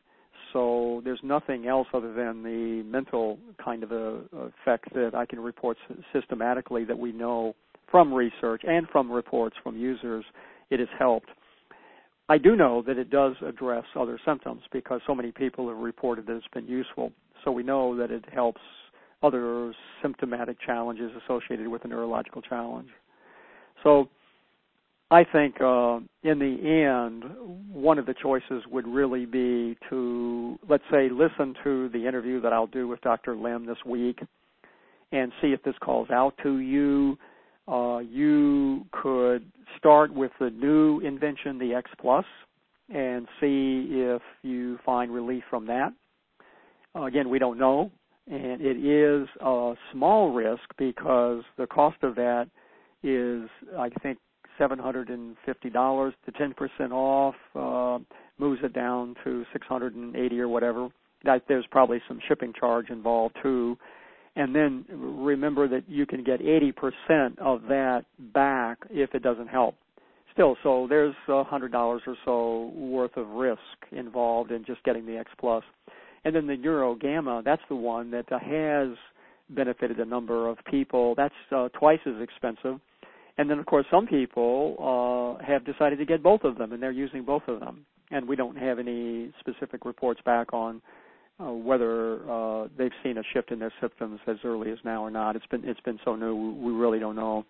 So there's nothing else other than the mental kind of a, effect that I can report systematically that we know from research and from reports from users it has helped. I do know that it does address other symptoms because so many people have reported that it's been useful. So we know that it helps other symptomatic challenges associated with a neurological challenge. So I think uh, in the end, one of the choices would really be to, let's say, listen to the interview that I'll do with Doctor Lim this week and see if this calls out to you. Uh, you could start with the new invention, the X Plus, and see if you find relief from that. Uh, again, we don't know, and it is a small risk because the cost of that is, I think, seven hundred fifty dollars. The ten percent off uh, moves it down to six hundred eighty dollars or whatever. That, there's probably some shipping charge involved too. And then remember that you can get eighty percent of that back if it doesn't help. Still, so there's one hundred dollars or so worth of risk involved in just getting the X Plus. And then the NeuroGamma, that's the one that uh, has benefited a number of people. That's uh, twice as expensive. And then, of course, some people uh, have decided to get both of them, and they're using both of them. And we don't have any specific reports back on uh, whether uh, they've seen a shift in their symptoms as early as now or not. It's been it's been so new, we really don't know.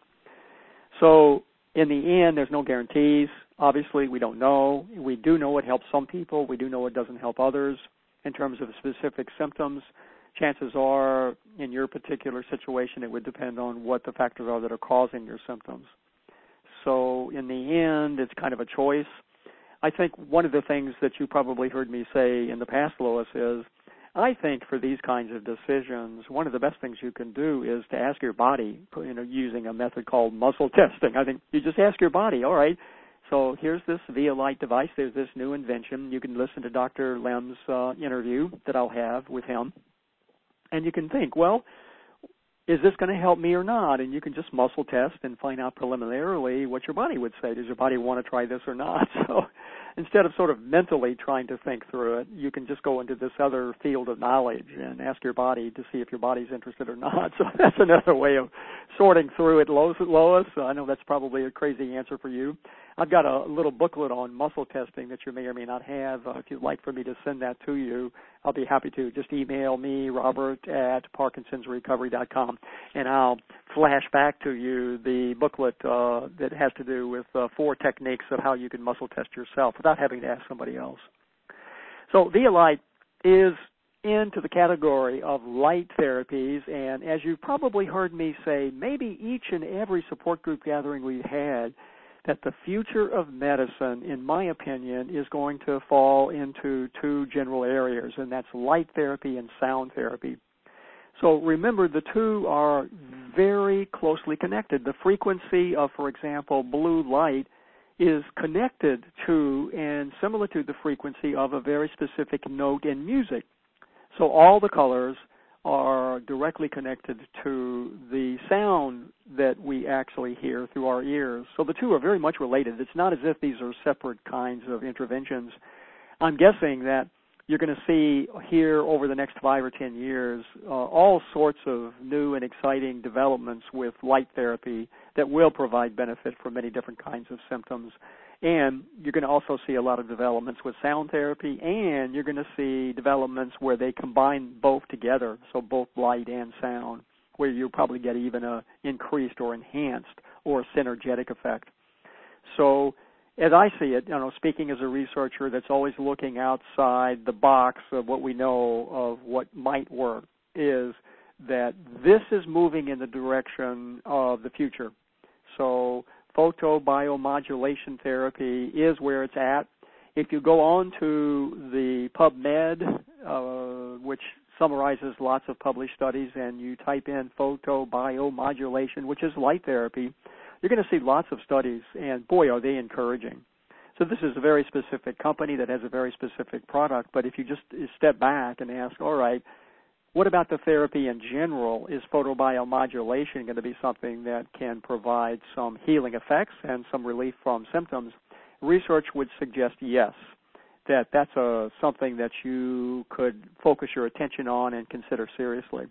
So in the end, there's no guarantees. Obviously, we don't know. We do know it helps some people. We do know it doesn't help others in terms of specific symptoms. Chances are, in your particular situation, it would depend on what the factors are that are causing your symptoms. So in the end, it's kind of a choice. I think one of the things that you probably heard me say in the past, Lois, is I think for these kinds of decisions, one of the best things you can do is to ask your body, you know, using a method called muscle testing. I think you just ask your body, all right, so here's this Vialite device. There's this new invention. You can listen to Doctor Lem's uh, interview that I'll have with him. And you can think, well, is this going to help me or not? And you can just muscle test and find out preliminarily what your body would say. Does your body want to try this or not? So instead of sort of mentally trying to think through it, you can just go into this other field of knowledge and ask your body to see if your body's interested or not. So that's another way of sorting through it, Lois. Lois. I know that's probably a crazy answer for you. I've got a little booklet on muscle testing that you may or may not have. Uh, if you'd like for me to send that to you, I'll be happy to. Just email me, Robert, at Parkinsons Recovery dot com, and I'll flash back to you the booklet uh, that has to do with uh, four techniques of how you can muscle test yourself without having to ask somebody else. So Vialite is into the category of light therapies, and as you've probably heard me say, maybe each and every support group gathering we've had, that the future of medicine, in my opinion, is going to fall into two general areas, and that's light therapy and sound therapy. So remember, the two are very closely connected. The frequency of, for example, blue light is connected to and similar to the frequency of a very specific note in music. So all the colors are directly connected to the sound that we actually hear through our ears. So the two are very much related. It's not as if these are separate kinds of interventions. I'm guessing that you're going to see here over the next five or ten years uh, all sorts of new and exciting developments with light therapy that will provide benefit for many different kinds of symptoms. And you're going to also see a lot of developments with sound therapy, and you're going to see developments where they combine both together, so both light and sound, where you'll probably get even a increased or enhanced or synergetic effect. So as I see it, you know, speaking as a researcher that's always looking outside the box of what we know of what might work, is that this is moving in the direction of the future. So photobiomodulation therapy is where it's at. If you go on to the PubMed, uh, which summarizes lots of published studies, and you type in photobiomodulation, which is light therapy, you're going to see lots of studies, and boy, are they encouraging. So this is a very specific company that has a very specific product, but if you just step back and ask, all right, what about the therapy in general? Is photobiomodulation going to be something that can provide some healing effects and some relief from symptoms? Research would suggest yes, that that's a, something that you could focus your attention on and consider seriously.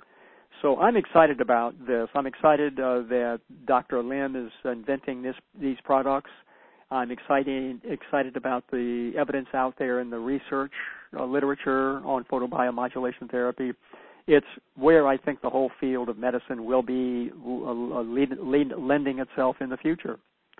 So I'm excited about this. I'm excited uh, that Doctor Lim is inventing this, these products. I'm excited, excited about the evidence out there in the research uh, literature on photobiomodulation therapy. It's where I think the whole field of medicine will be uh, lead, lead, lending itself in the future.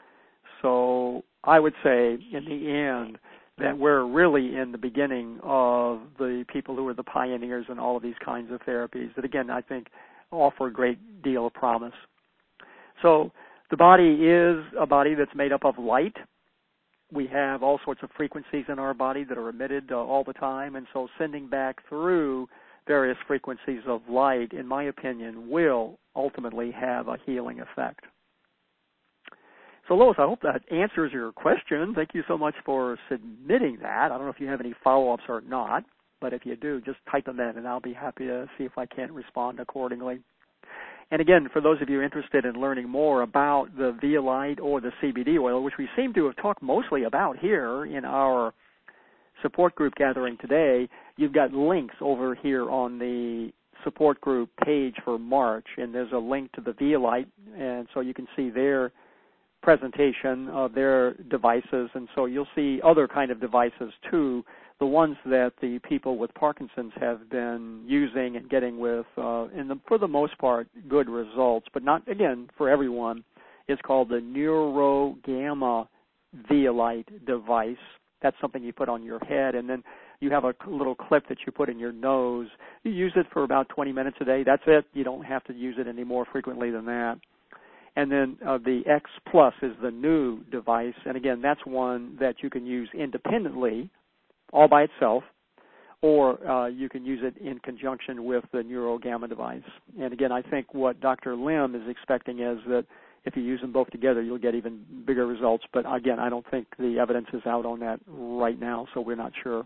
So I would say in the end that we're really in the beginning of the people who are the pioneers in all of these kinds of therapies that, again, I think offer a great deal of promise. So the body is a body that's made up of light. We have all sorts of frequencies in our body that are emitted uh, all the time, and so sending back through various frequencies of light, in my opinion, will ultimately have a healing effect. So, Lois, I hope that answers your question. Thank you so much for submitting that. I don't know if you have any follow-ups or not, but if you do, just type them in, and I'll be happy to see if I can't respond accordingly. And again, for those of you interested in learning more about the Zeolite or the C B D oil, which we seem to have talked mostly about here in our support group gathering today, you've got links over here on the support group page for March, and there's a link to the Zeolite, and so you can see their presentation of their devices, and so you'll see other kind of devices too, the ones that the people with Parkinson's have been using and getting with, uh, in the, for the most part, good results, but not, again, for everyone. It's called the NeuroGamma Zeolite device. That's something you put on your head, and then you have a little clip that you put in your nose. You use it for about twenty minutes a day. That's it. You don't have to use it any more frequently than that. And then uh, the X Plus is the new device, and again, that's one that you can use independently, all by itself, or uh, you can use it in conjunction with the NeuroGamma device. And again, I think what Doctor Lim is expecting is that if you use them both together, you'll get even bigger results. But again, I don't think the evidence is out on that right now, so we're not sure.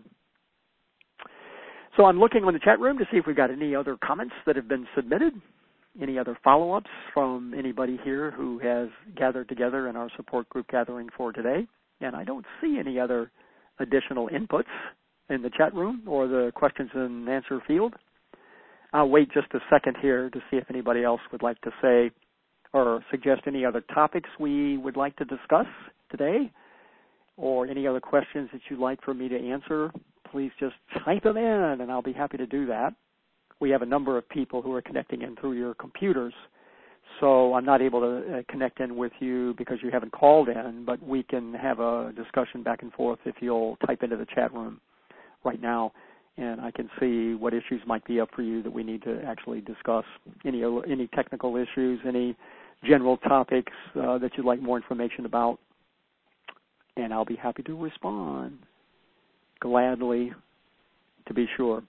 So I'm looking on the chat room to see if we've got any other comments that have been submitted, any other follow-ups from anybody here who has gathered together in our support group gathering for today. And I don't see any other additional inputs in the chat room or the questions and answer field. I'll wait just a second here to see if anybody else would like to say or suggest any other topics we would like to discuss today, or any other questions that you'd like for me to answer. Please just type them in, and I'll be happy to do that. We have a number of people who are connecting in through your computers, so I'm not able to uh, connect in with you because you haven't called in, but we can have a discussion back and forth if you'll type into the chat room right now, and I can see what issues might be up for you that we need to actually discuss, any any technical issues, any general topics uh, that you'd like more information about, and I'll be happy to respond gladly, to be sure.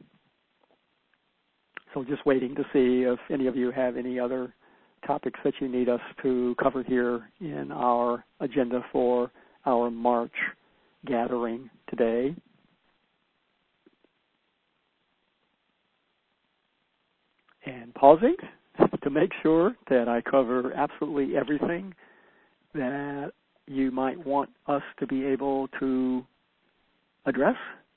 So just waiting to see if any of you have any other topics that you need us to cover here in our agenda for our March gathering today. And pausing to make sure that I cover absolutely everything that you might want us to be able to address.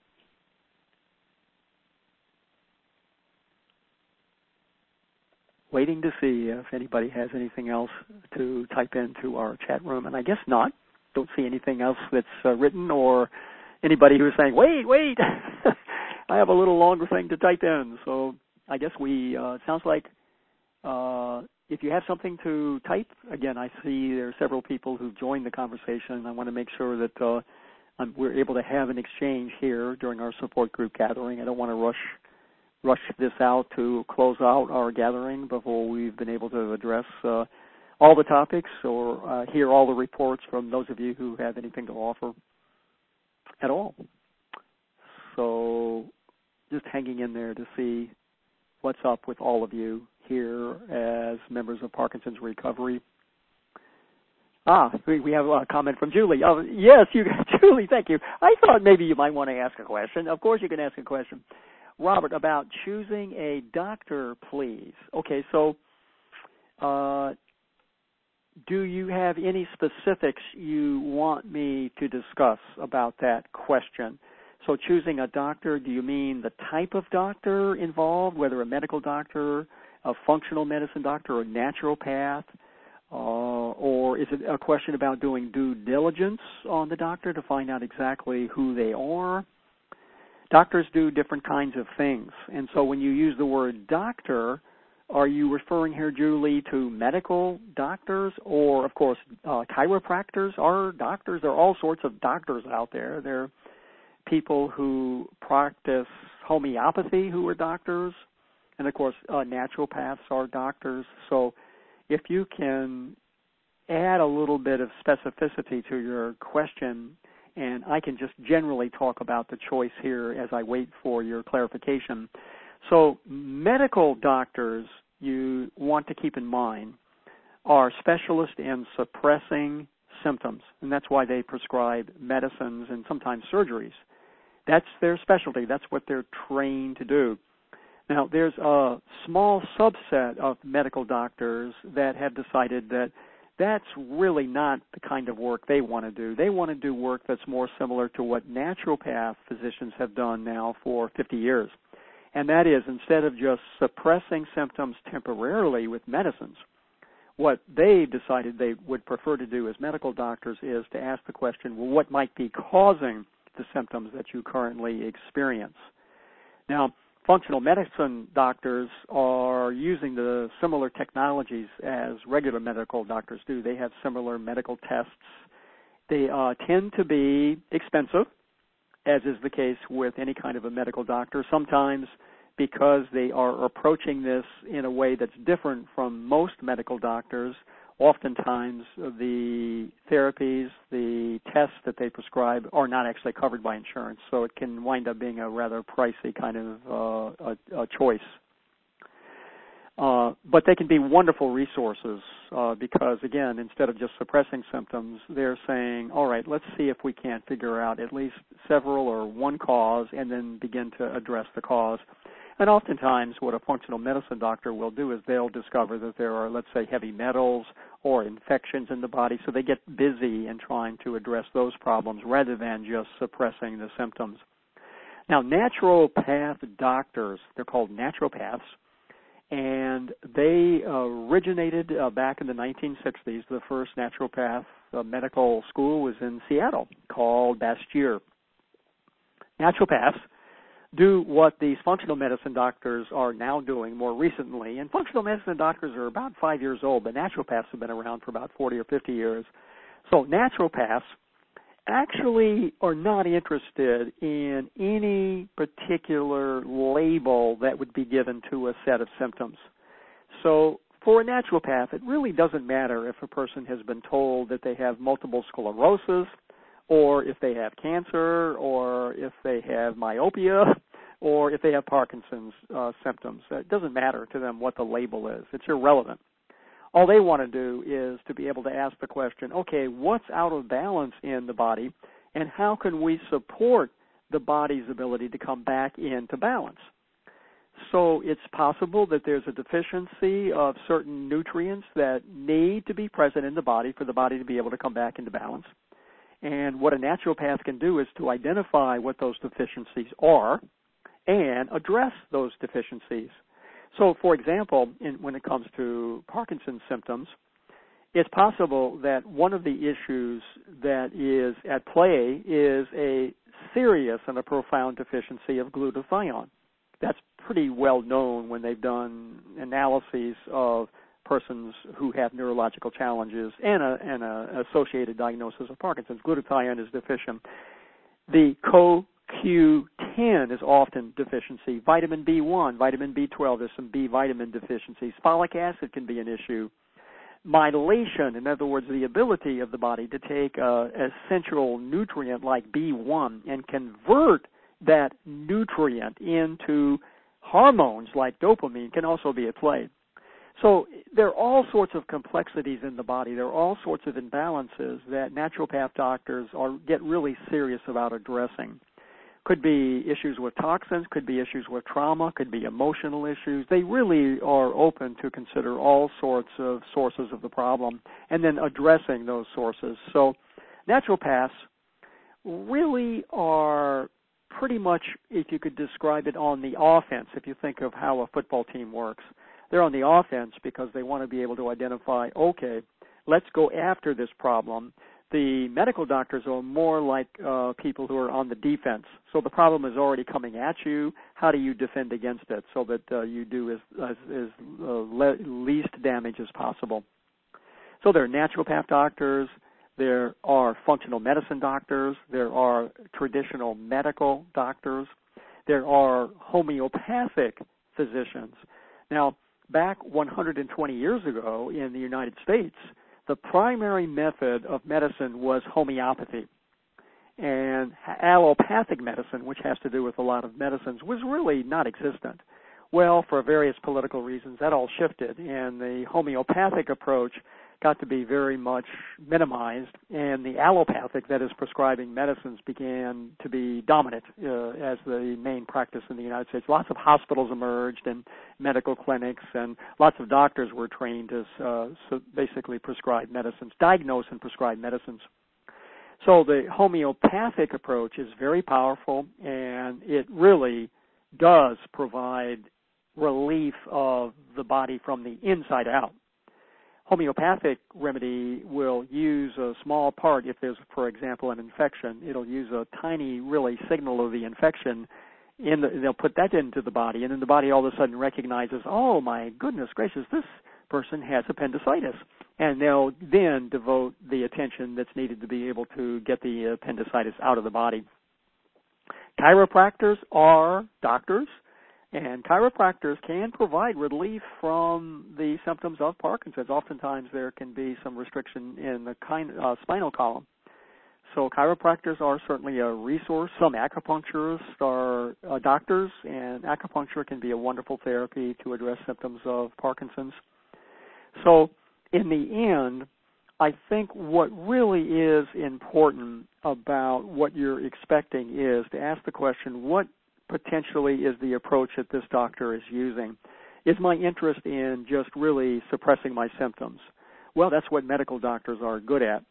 Waiting to see if anybody has anything else to type into our chat room, and I guess not. Don't see anything else that's uh, written, or anybody who's saying, wait, wait, I have a little longer thing to type in. So I guess we, uh, it sounds like uh, if you have something to type, again, I see there are several people who've joined the conversation. I want to make sure that uh, I'm, we're able to have an exchange here during our support group gathering. I don't want to rush rush this out to close out our gathering before we've been able to address uh, all the topics or uh, hear all the reports from those of you who have anything to offer at all. So just hanging in there to see what's up with all of you here as members of Parkinson's Recovery. Ah, we, we have a comment from Julie. Oh, yes, you, Julie, thank you. I thought maybe you might want to ask a question. Of course you can ask a question. Robert, about choosing a doctor, please. Okay, so uh, do you have any specifics you want me to discuss about that question? So choosing a doctor, do you mean the type of doctor involved, whether a medical doctor, a functional medicine doctor, or a naturopath? Uh, or is it a question about doing due diligence on the doctor to find out exactly who they are? Doctors do different kinds of things, and so when you use the word doctor, are you referring here, Julie, to medical doctors or, of course, uh, chiropractors are doctors? There are all sorts of doctors out there. There are people who practice homeopathy who are doctors, and, of course, uh, naturopaths are doctors. So if you can add a little bit of specificity to your question, and I can just generally talk about the choice here as I wait for your clarification. So medical doctors, you want to keep in mind, are specialists in suppressing symptoms, and that's why they prescribe medicines and sometimes surgeries. That's their specialty. That's what they're trained to do. Now, there's a small subset of medical doctors that have decided that that's really not the kind of work they want to do. They want to do work that's more similar to what naturopath physicians have done now for fifty years. And that is, instead of just suppressing symptoms temporarily with medicines, what they decided they would prefer to do as medical doctors is to ask the question, well, what might be causing the symptoms that you currently experience? Now, functional medicine doctors are using the similar technologies as regular medical doctors do. They have similar medical tests. They uh, tend to be expensive, as is the case with any kind of a medical doctor. Sometimes because they are approaching this in a way that's different from most medical doctors, oftentimes the therapies, the tests that they prescribe are not actually covered by insurance, so it can wind up being a rather pricey kind of uh, a, a choice. Uh, but they can be wonderful resources uh, because, again, instead of just suppressing symptoms, they're saying, all right, let's see if we can't figure out at least several or one cause and then begin to address the cause. And oftentimes what a functional medicine doctor will do is they'll discover that there are, let's say, heavy metals or infections in the body, so they get busy in trying to address those problems rather than just suppressing the symptoms. Now, naturopath doctors, they're called naturopaths, and they uh, originated uh, back in the nineteen sixties. The first naturopath uh, medical school was in Seattle called Bastyr. Naturopaths do what these functional medicine doctors are now doing more recently. And functional medicine doctors are about five years old, but naturopaths have been around for about forty or fifty years. So naturopaths actually are not interested in any particular label that would be given to a set of symptoms. So for a naturopath, it really doesn't matter if a person has been told that they have multiple sclerosis, or if they have cancer, or if they have myopia, or if they have Parkinson's uh, symptoms. It doesn't matter to them what the label is. It's irrelevant. All they want to do is to be able to ask the question, okay, what's out of balance in the body, and how can we support the body's ability to come back into balance? So it's possible that there's a deficiency of certain nutrients that need to be present in the body for the body to be able to come back into balance. And what a naturopath can do is to identify what those deficiencies are and address those deficiencies. So, for example, in, when it comes to Parkinson's symptoms, it's possible that one of the issues that is at play is a serious and a profound deficiency of glutathione. That's pretty well known when they've done analyses of persons who have neurological challenges and a, and a associated diagnosis of Parkinson's. Glutathione is deficient. The co Q ten is often deficiency. Vitamin B one, vitamin B twelve, there's some B vitamin deficiencies. Folic acid can be an issue. Myelination, in other words, the ability of the body to take an essential nutrient like B one and convert that nutrient into hormones like dopamine, can also be at play. So there are all sorts of complexities in the body. There are all sorts of imbalances that naturopath doctors are get really serious about addressing. Could be issues with toxins, could be issues with trauma, could be emotional issues. They really are open to consider all sorts of sources of the problem and then addressing those sources. So naturopaths really are pretty much, if you could describe it, on the offense, if you think of how a football team works. They're on the offense because they want to be able to identify, okay, let's go after this problem. The medical doctors are more like uh, people who are on the defense. So the problem is already coming at you. How do you defend against it so that uh, you do as, as, as uh, le- least damage as possible? So there are naturopath doctors. There are functional medicine doctors. There are traditional medical doctors. There are homeopathic physicians. Now, back one hundred twenty years ago in the United States, the primary method of medicine was homeopathy. And allopathic medicine, which has to do with a lot of medicines, was really not existent. Well, for various political reasons, that all shifted, and the homeopathic approach got to be very much minimized, and the allopathic, that is prescribing medicines, began to be dominant uh, as the main practice in the United States. Lots of hospitals emerged and medical clinics, and lots of doctors were trained as uh, so basically prescribe medicines, diagnose and prescribe medicines. So the homeopathic approach is very powerful, and it really does provide relief of the body from the inside out. Homeopathic remedy will use a small part. If there's, for example, an infection, it'll use a tiny, really, signal of the infection. In the, they'll put that into the body, and then the body all of a sudden recognizes, oh, my goodness gracious, this person has appendicitis. And they'll then devote the attention that's needed to be able to get the appendicitis out of the body. Chiropractors are doctors, and chiropractors can provide relief from the symptoms of Parkinson's. Oftentimes there can be some restriction in the kind, uh, spinal column. So chiropractors are certainly a resource. Some acupuncturists are uh, doctors, and acupuncture can be a wonderful therapy to address symptoms of Parkinson's. So in the end, I think what really is important about what you're expecting is to ask the question, what potentially is the approach that this doctor is using? Is my interest in just really suppressing my symptoms? Well, that's what medical doctors are good at.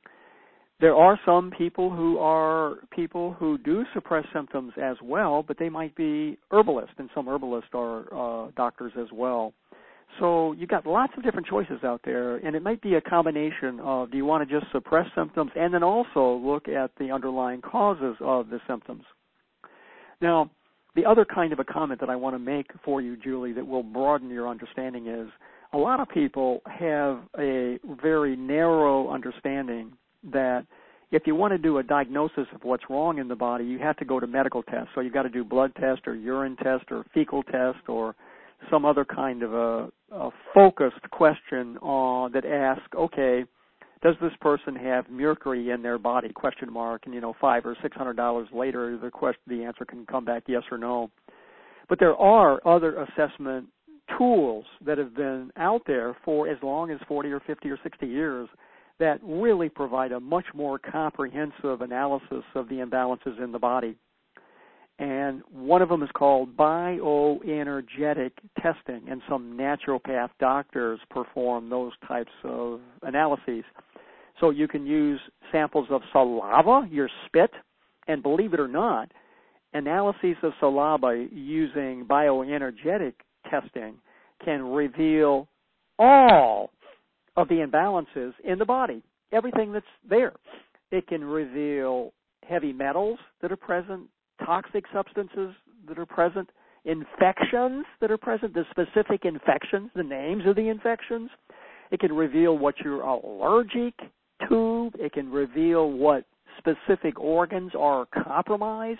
There are some people who are people who do suppress symptoms as well, but they might be herbalists, and some herbalists are uh, doctors as well. So you've got lots of different choices out there, and it might be a combination of, do you want to just suppress symptoms and then also look at the underlying causes of the symptoms? Now, the other kind of a comment that I want to make for you, Julie, that will broaden your understanding is a lot of people have a very narrow understanding that if you want to do a diagnosis of what's wrong in the body, you have to go to medical tests. So you've got to do blood test or urine test or fecal test or some other kind of a, a focused question on that asks, okay, does this person have mercury in their body? Question mark. And you know, five or six hundred dollars later, the question, the answer can come back yes or no. But there are other assessment tools that have been out there for as long as forty or fifty or sixty years that really provide a much more comprehensive analysis of the imbalances in the body. And one of them is called bioenergetic testing, and some naturopath doctors perform those types of analyses. So you can use samples of saliva, your spit, and believe it or not, analyses of saliva using bioenergetic testing can reveal all of the imbalances in the body, everything that's there. It can reveal heavy metals that are present, toxic substances that are present, infections that are present, the specific infections, the names of the infections. It can reveal what you're allergic to. It can reveal what specific organs are compromised.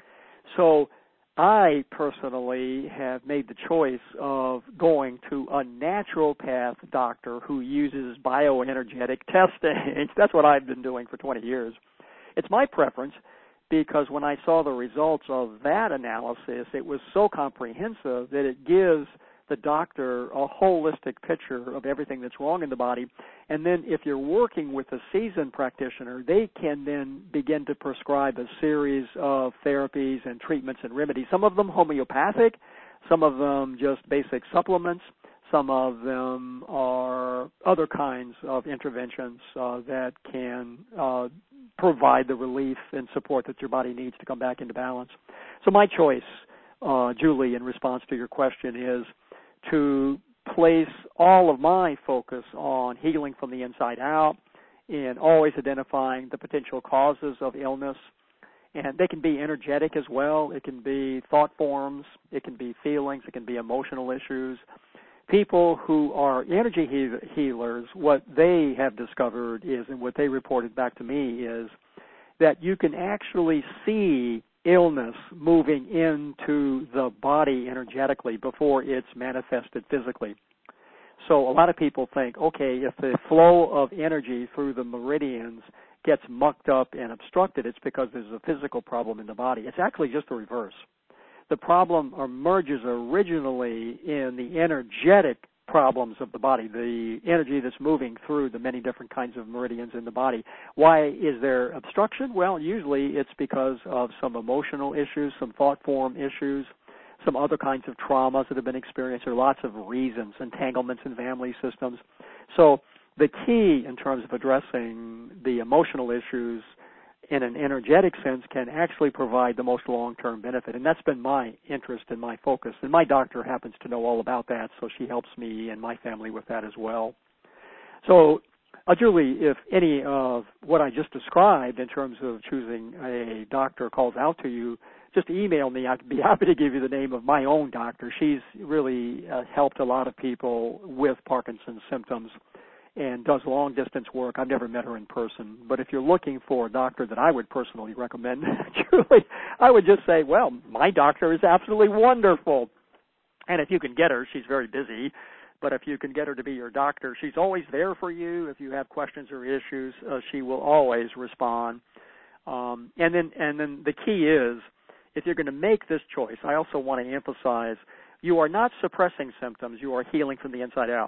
So I personally have made the choice of going to a naturopath doctor who uses bioenergetic testing. That's what I've been doing for twenty years. It's my preference because when I saw the results of that analysis, it was so comprehensive that it gives the doctor a holistic picture of everything that's wrong in the body. And then if you're working with a seasoned practitioner, they can then begin to prescribe a series of therapies and treatments and remedies, some of them homeopathic, some of them just basic supplements, some of them are other kinds of interventions uh, that can uh, provide the relief and support that your body needs to come back into balance. So my choice, uh, Julie, in response to your question is to place all of my focus on healing from the inside out and always identifying the potential causes of illness. And they can be energetic as well. It can be thought forms. It can be feelings. It can be emotional issues. People who are energy healers, what they have discovered is, and what they reported back to me is, that you can actually see illness moving into the body energetically before it's manifested physically. So a lot of people think, okay, if the flow of energy through the meridians gets mucked up and obstructed, it's because there's a physical problem in the body. It's actually just the reverse. The problem emerges originally in the energetic problems of the body, the energy that's moving through the many different kinds of meridians in the body. Why is there obstruction? Well, usually it's because of some emotional issues, some thought form issues, some other kinds of traumas that have been experienced. There are lots of reasons, entanglements in family systems. So the key in terms of addressing the emotional issues in an energetic sense can actually provide the most long-term benefit. And that's been my interest and my focus. And my doctor happens to know all about that, so she helps me and my family with that as well. So, uh, Julie, if any of what I just described in terms of choosing a doctor calls out to you, just email me. I'd be happy to give you the name of my own doctor. She's really uh, helped a lot of people with Parkinson's symptoms and does long-distance work. I've never met her in person. But if you're looking for a doctor that I would personally recommend, Julie, I would just say, well, my doctor is absolutely wonderful. And if you can get her, she's very busy, but if you can get her to be your doctor, she's always there for you. If you have questions or issues, uh, she will always respond. Um, and then, and then the key is, if you're going to make this choice, I also want to emphasize, you are not suppressing symptoms. You are healing from the inside out.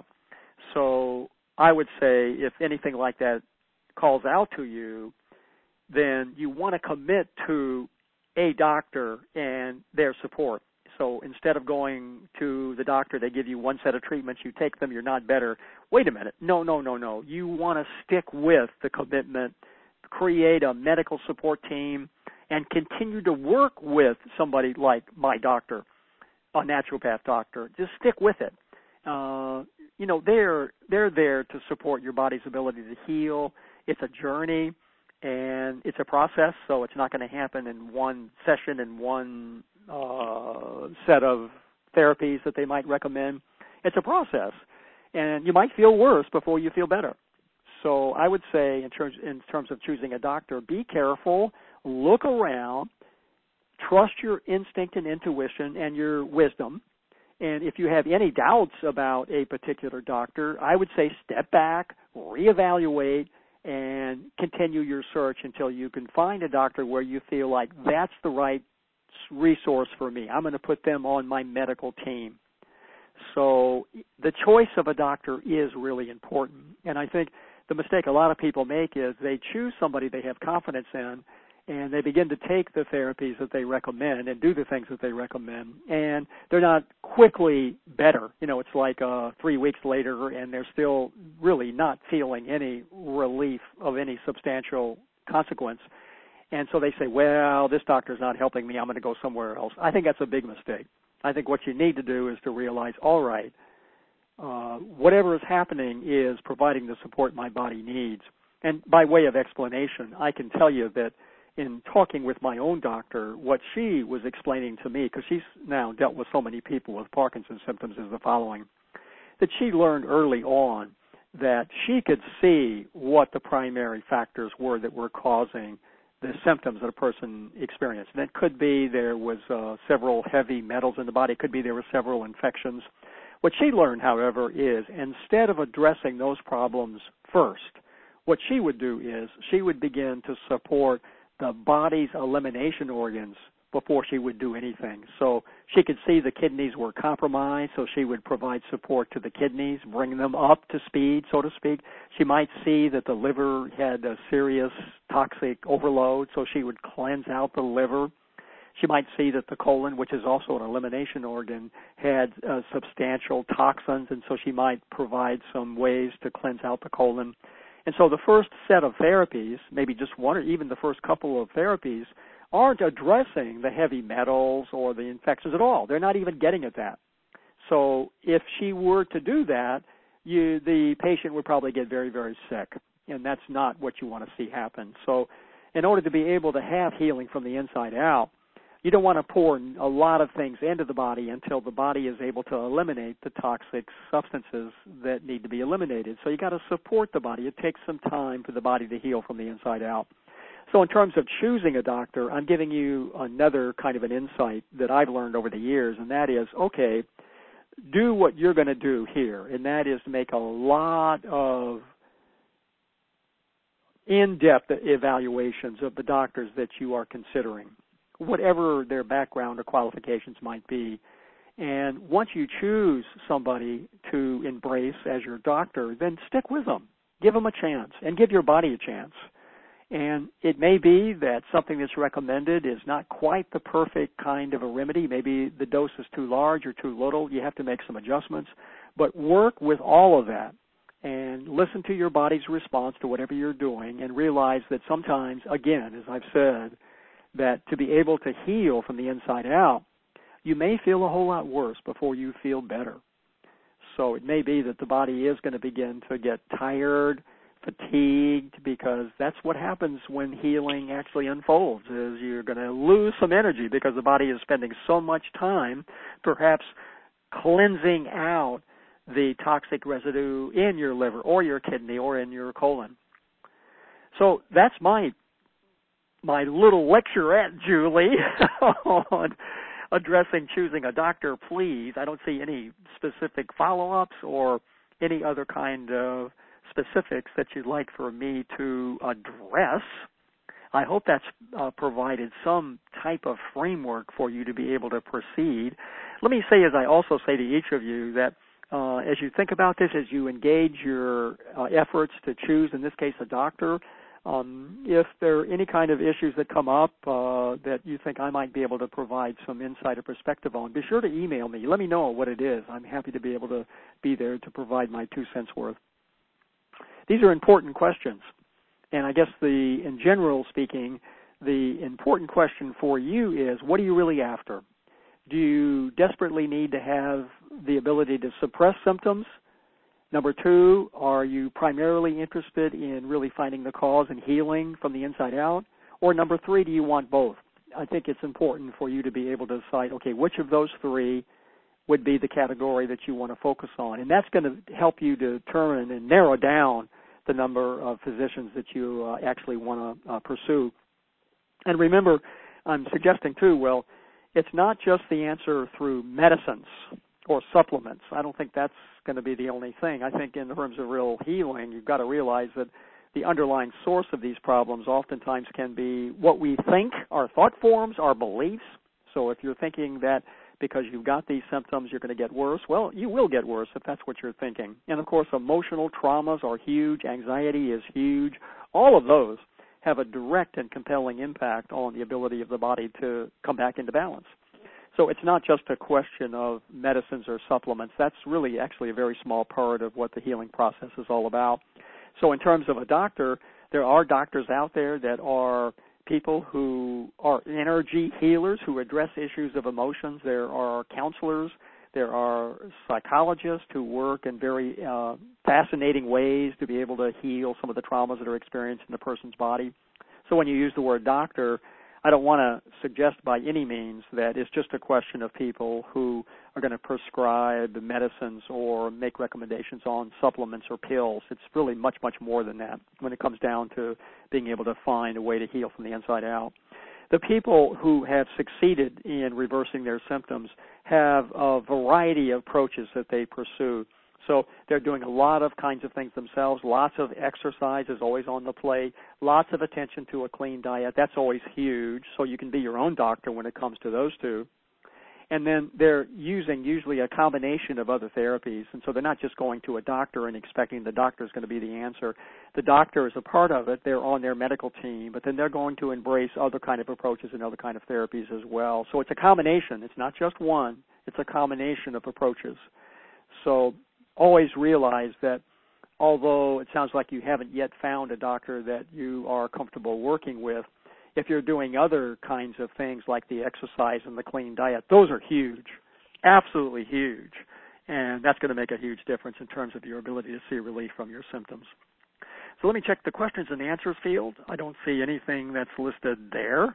So I would say if anything like that calls out to you, then you want to commit to a doctor and their support. So instead of going to the doctor, they give you one set of treatments, you take them, you're not better. Wait a minute. No, no, no, no. You want to stick with the commitment, create a medical support team, and continue to work with somebody like my doctor, a naturopath doctor. Just stick with it. Uh, you know, they're they're there to support your body's ability to heal. It's a journey, and it's a process, so it's not going to happen in one session, in one uh, set of therapies that they might recommend. It's a process, and you might feel worse before you feel better. So I would say in terms, in terms of choosing a doctor, be careful, look around, trust your instinct and intuition and your wisdom. And if you have any doubts about a particular doctor, I would say step back, reevaluate, and continue your search until you can find a doctor where you feel like that's the right resource for me. I'm going to put them on my medical team. So the choice of a doctor is really important. And I think the mistake a lot of people make is they choose somebody they have confidence in, and they begin to take the therapies that they recommend and do the things that they recommend, and they're not quickly better. You know, it's like uh, three weeks later, and they're still really not feeling any relief of any substantial consequence. And so they say, well, this doctor's not helping me. I'm going to go somewhere else. I think that's a big mistake. I think what you need to do is to realize, all right, uh, whatever is happening is providing the support my body needs. And by way of explanation, I can tell you that in talking with my own doctor, what she was explaining to me, because she's now dealt with so many people with Parkinson's symptoms, is the following, that she learned early on that she could see what the primary factors were that were causing the symptoms that a person experienced. And it could be there was uh, several heavy metals in the body. It could be there were several infections. What she learned, however, is instead of addressing those problems first, what she would do is she would begin to support the body's elimination organs before she would do anything. So she could see the kidneys were compromised, so she would provide support to the kidneys, bring them up to speed, so to speak. She might see that the liver had a serious toxic overload, so she would cleanse out the liver. She might see that the colon, which is also an elimination organ, had uh, substantial toxins, and so she might provide some ways to cleanse out the colon. And so the first set of therapies, maybe just one or even the first couple of therapies, aren't addressing the heavy metals or the infections at all. They're not even getting at that. So if she were to do that, you, the patient would probably get very, very sick, and that's not what you want to see happen. So in order to be able to have healing from the inside out, you don't want to pour a lot of things into the body until the body is able to eliminate the toxic substances that need to be eliminated. So you got to support the body. It takes some time for the body to heal from the inside out. So in terms of choosing a doctor, I'm giving you another kind of an insight that I've learned over the years, and that is, okay, do what you're going to do here, and that is to make a lot of in-depth evaluations of the doctors that you are considering, whatever their background or qualifications might be. And once you choose somebody to embrace as your doctor, then stick with them. Give them a chance and give your body a chance. And it may be that something that's recommended is not quite the perfect kind of a remedy. Maybe the dose is too large or too little. You have to make some adjustments. But work with all of that and listen to your body's response to whatever you're doing and realize that sometimes, again, as I've said, that to be able to heal from the inside out, you may feel a whole lot worse before you feel better. So it may be that the body is going to begin to get tired, fatigued, because that's what happens when healing actually unfolds, is you're going to lose some energy because the body is spending so much time perhaps cleansing out the toxic residue in your liver or your kidney or in your colon. So that's my my little lecturette, Julie, on addressing choosing a doctor, please. I don't see any specific follow-ups or any other kind of specifics that you'd like for me to address. I hope that's uh, provided some type of framework for you to be able to proceed. Let me say, as I also say to each of you, that uh, as you think about this, as you engage your uh, efforts to choose, in this case, a doctor, um, if there are any kind of issues that come up uh, that you think I might be able to provide some insight or perspective on, be sure to email me. Let me know what it is. I'm happy to be able to be there to provide my two cents worth. These are important questions. And I guess the, in general speaking, the important question for you is, what are you really after? Do you desperately need to have the ability to suppress symptoms? Number two, are you primarily interested in really finding the cause and healing from the inside out? Or number three, do you want both? I think it's important for you to be able to decide, okay, which of those three would be the category that you want to focus on. And that's going to help you determine and narrow down the number of physicians that you uh, actually want to uh, pursue. And remember, I'm suggesting too, well, it's not just the answer through medicines or supplements. I don't think that's going to be the only thing. I think in terms of real healing, you've got to realize that the underlying source of these problems oftentimes can be what we think, our thought forms, our beliefs. So if you're thinking that because you've got these symptoms, you're going to get worse, well, you will get worse if that's what you're thinking. And, of course, emotional traumas are huge. Anxiety is huge. All of those have a direct and compelling impact on the ability of the body to come back into balance. So it's not just a question of medicines or supplements. That's really actually a very small part of what the healing process is all about. So in terms of a doctor, there are doctors out there that are people who are energy healers who address issues of emotions. There are counselors. There are psychologists who work in very uh, fascinating ways to be able to heal some of the traumas that are experienced in the person's body. So when you use the word doctor, I don't want to suggest by any means that it's just a question of people who are going to prescribe medicines or make recommendations on supplements or pills. It's really much, much more than that when it comes down to being able to find a way to heal from the inside out. The people who have succeeded in reversing their symptoms have a variety of approaches that they pursue. So they're doing a lot of kinds of things themselves. Lots of exercise is always on the plate. Lots of attention to a clean diet. That's always huge. So you can be your own doctor when it comes to those two. And then they're using usually a combination of other therapies. And so they're not just going to a doctor and expecting the doctor is going to be the answer. The doctor is a part of it. They're on their medical team. But then they're going to embrace other kind of approaches and other kind of therapies as well. So it's a combination. It's not just one. It's a combination of approaches. So always realize that although it sounds like you haven't yet found a doctor that you are comfortable working with, if you're doing other kinds of things like the exercise and the clean diet, those are huge, absolutely huge. And that's going to make a huge difference in terms of your ability to see relief from your symptoms. So let me check the questions and answers field. I don't see anything that's listed there.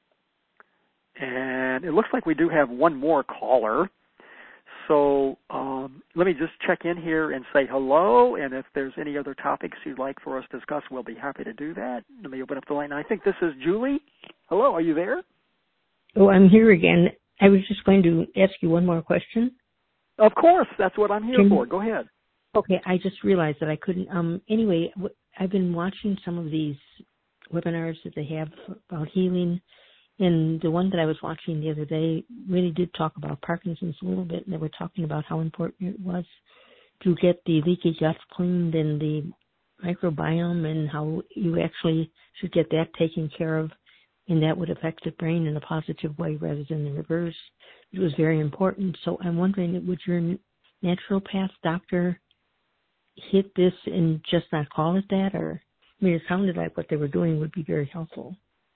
And it looks like we do have one more caller. So um, let me just check in here and say hello, and if there's any other topics you'd like for us to discuss, we'll be happy to do that. Let me open up the line. I think this is Julie. Hello, are you there? Oh, I'm here again. I was just going to ask you one more question. Of course, that's what I'm here Can, for. Go ahead. Okay, I just realized that I couldn't. Um, anyway, I've been watching some of these webinars that they have about healing. And the one that I was watching the other day really did talk about Parkinson's a little bit, and they were talking about how important it was to get the leaky gut cleaned and the microbiome and how you actually should get that taken care of, and that would affect the brain in a positive way rather than the reverse. It was very important. So I'm wondering, would your naturopath doctor hit this and just not call it that? Or, I mean, it sounded like what they were doing would be very helpful.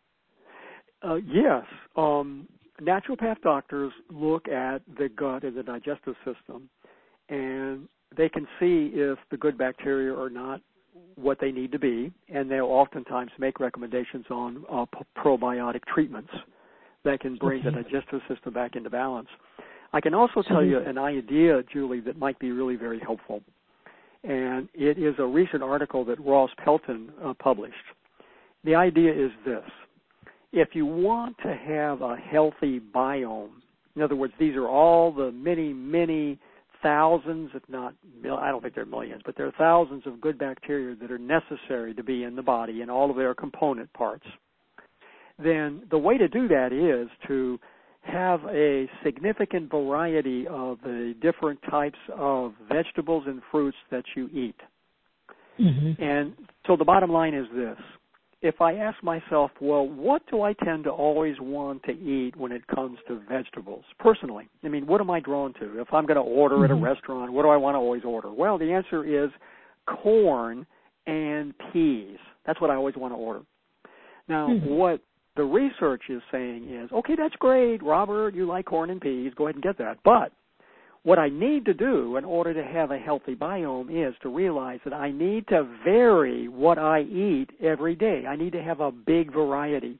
Uh, yes. Um, naturopath doctors look at the gut and the digestive system, and they can see if the good bacteria are not what they need to be, and they'll oftentimes make recommendations on uh, p- probiotic treatments that can bring okay. the digestive system back into balance. I can also tell you an idea, Julie, that might be really very helpful, and it is a recent article that Ross Pelton uh, published. The idea is this. If you want to have a healthy biome, in other words, these are all the many, many thousands, if not, I don't think they're millions, but there are thousands of good bacteria that are necessary to be in the body and all of their component parts, then the way to do that is to have a significant variety of the different types of vegetables and fruits that you eat. Mm-hmm. And so the bottom line is this. If I ask myself, well, what do I tend to always want to eat when it comes to vegetables, personally? I mean, what am I drawn to? If I'm going to order mm-hmm. at a restaurant, what do I want to always order? Well, the answer is corn and peas. That's what I always want to order. Now, mm-hmm. what the research is saying is, okay, that's great, Robert, you like corn and peas, go ahead and get that. But what I need to do in order to have a healthy biome is to realize that I need to vary what I eat every day. I need to have a big variety.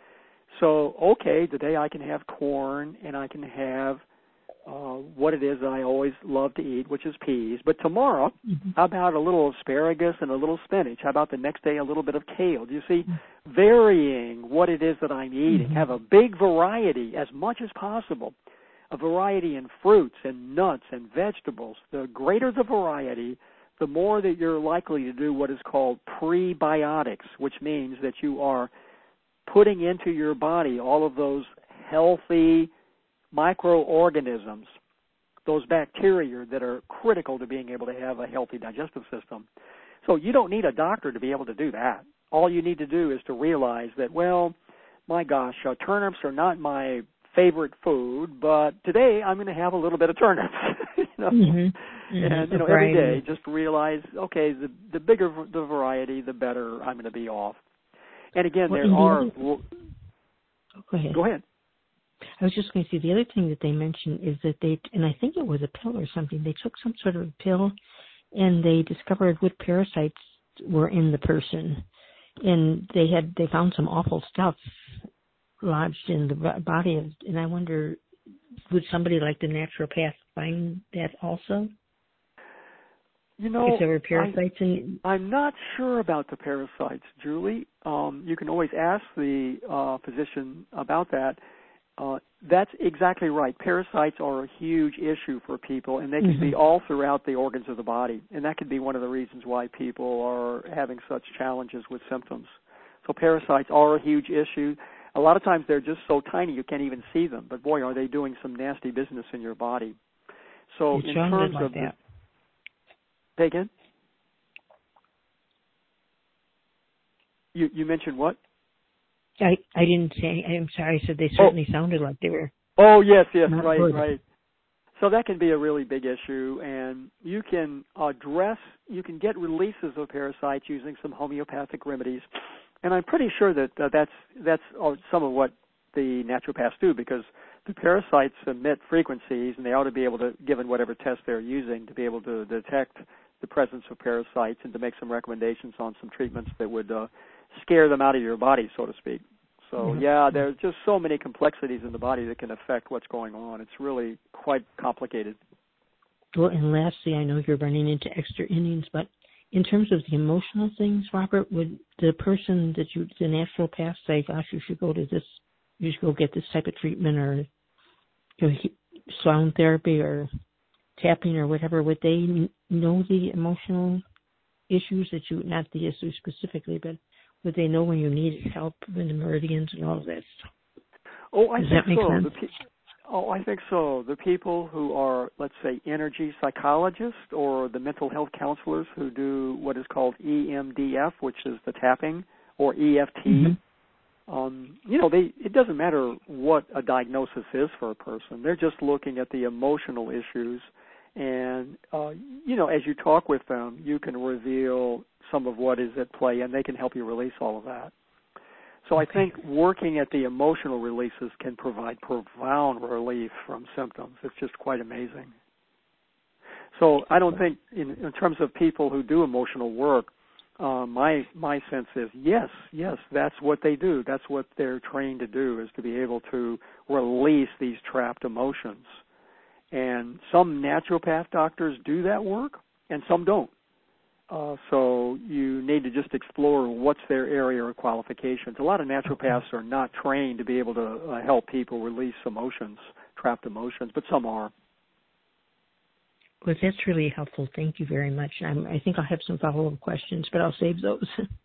So, okay, today I can have corn and I can have uh, what it is that I always love to eat, which is peas. But tomorrow, mm-hmm. how about a little asparagus and a little spinach? How about the next day a little bit of kale? Do you see? Mm-hmm. Varying what it is that I'm eating. Mm-hmm. Have a big variety as much as possible. A variety in fruits and nuts and vegetables. The greater the variety, the more that you're likely to do what is called prebiotics, which means that you are putting into your body all of those healthy microorganisms, those bacteria that are critical to being able to have a healthy digestive system. So you don't need a doctor to be able to do that. All you need to do is to realize that, well, my gosh, uh, turnips are not my favorite food, but today I'm going to have a little bit of turnips. you know? mm-hmm. Mm-hmm. And, you know, every day just realize, okay, the the bigger the variety, the better I'm going to be off. And again, well, there are... The other, oh, go ahead. Go ahead. I was just going to say, the other thing that they mentioned is that they, and I think it was a pill or something, they took some sort of pill and they discovered what parasites were in the person. And they had, they found some awful stuff lodged in the body of, and I wonder, would somebody like the naturopath find that also? You know, if there were parasites I, in... I'm not sure about the parasites, Julie. Um, you can always ask the uh, physician about that. Uh, that's exactly right. Parasites are a huge issue for people, and they can mm-hmm. be all throughout the organs of the body, and that could be one of the reasons why people are having such challenges with symptoms. So parasites are a huge issue. A lot of times they're just so tiny you can't even see them, but boy, are they doing some nasty business in your body. So it in terms like of that. Say again? You you mentioned what? I I didn't say. I'm sorry. I said they certainly oh. sounded like they were. Oh yes, yes, right, good. right. So that can be a really big issue, and you can address. You can get releases of parasites using some homeopathic remedies. And I'm pretty sure that uh, that's that's uh, some of what the naturopaths do, because the parasites emit frequencies, and they ought to be able to, given whatever test they're using, to be able to detect the presence of parasites and to make some recommendations on some treatments that would uh, scare them out of your body, so to speak. So, mm-hmm. yeah, there's just so many complexities in the body that can affect what's going on. It's really quite complicated. Well, and lastly, I know you're running into extra innings, but in terms of the emotional things, Robert, would the person that you, the naturopath, say, gosh, you should go to this, you should go get this type of treatment, or you know, sound therapy or tapping or whatever, would they know the emotional issues that you, not the issue specifically, but would they know when you needed help with the meridians and all of that stuff? Oh, I Does think that make so. sense? The pe- Oh, I think so. The people who are, let's say, energy psychologists or the mental health counselors who do what is called E M D F, which is the tapping, or E F T. Mm-hmm. Um, you know, they, it doesn't matter what a diagnosis is for a person. They're just looking at the emotional issues. And, uh, you know, as you talk with them, you can reveal some of what is at play, and they can help you release all of that. So I think working at the emotional releases can provide profound relief from symptoms. It's just quite amazing. So I don't think, in, in terms of people who do emotional work, uh, my my sense is yes, yes, that's what they do. That's what they're trained to do, is to be able to release these trapped emotions. And some naturopath doctors do that work, and some don't. Uh, so you need to just explore what's their area of qualifications. A lot of naturopaths are not trained to be able to uh, help people release emotions, trapped emotions, but some are. Well, that's really helpful. Thank you very much. I'm, I think I'll have some follow-up questions, but I'll save those.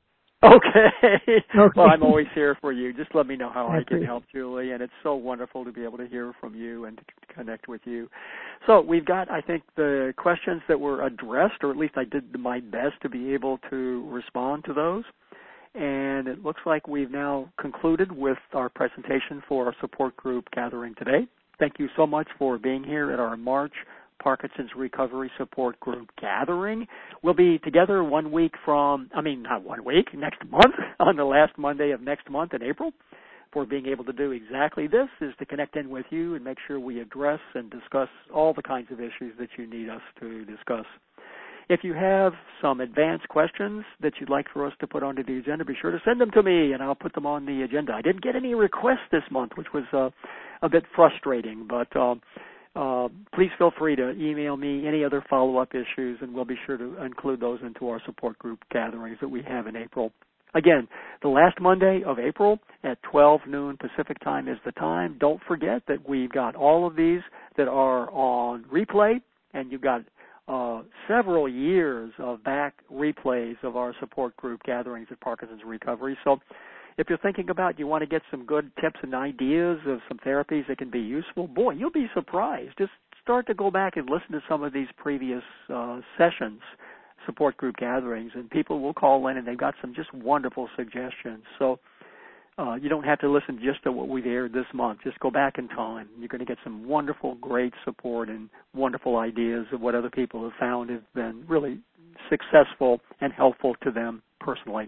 Okay. okay. Well, I'm always here for you. Just let me know how I, I can help, Julie. And it's so wonderful to be able to hear from you and to connect with you. So we've got, I think, the questions that were addressed, or at least I did my best to be able to respond to those. And it looks like we've now concluded with our presentation for our support group gathering today. Thank you so much for being here at our March Parkinson's Recovery Support Group gathering. We'll be together one week from, I mean, not one week, next month, on the last Monday of next month in April. For being able to do exactly this is to connect in with you and make sure we address and discuss all the kinds of issues that you need us to discuss. If you have some advanced questions that you'd like for us to put onto the agenda, be sure to send them to me, and I'll put them on the agenda. I didn't get any requests this month, which was uh, a bit frustrating, but uh, Uh, please feel free to email me any other follow-up issues, and we'll be sure to include those into our support group gatherings that we have in April. Again, the last Monday of April at twelve noon Pacific time is the time. Don't forget that we've got all of these that are on replay, and you've got uh, several years of back replays of our support group gatherings at Parkinson's Recovery. So if you're thinking about you want to get some good tips and ideas of some therapies that can be useful, boy, you'll be surprised. Just start to go back and listen to some of these previous uh, sessions, support group gatherings, and people will call in and they've got some just wonderful suggestions. So uh, you don't have to listen just to what we've aired this month. Just go back in time. You're going to get some wonderful, great support and wonderful ideas of what other people have found have been really successful and helpful to them personally.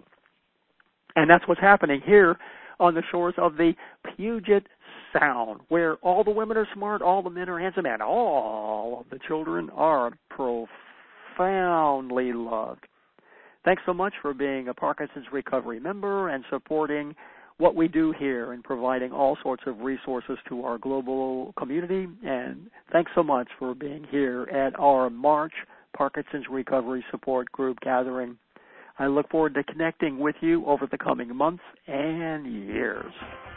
And that's what's happening here on the shores of the Puget Sound, where all the women are smart, all the men are handsome, and all of the children are profoundly loved. Thanks so much for being a Parkinson's Recovery member and supporting what we do here and providing all sorts of resources to our global community. And thanks so much for being here at our March Parkinson's Recovery Support Group gathering. I look forward to connecting with you over the coming months and years.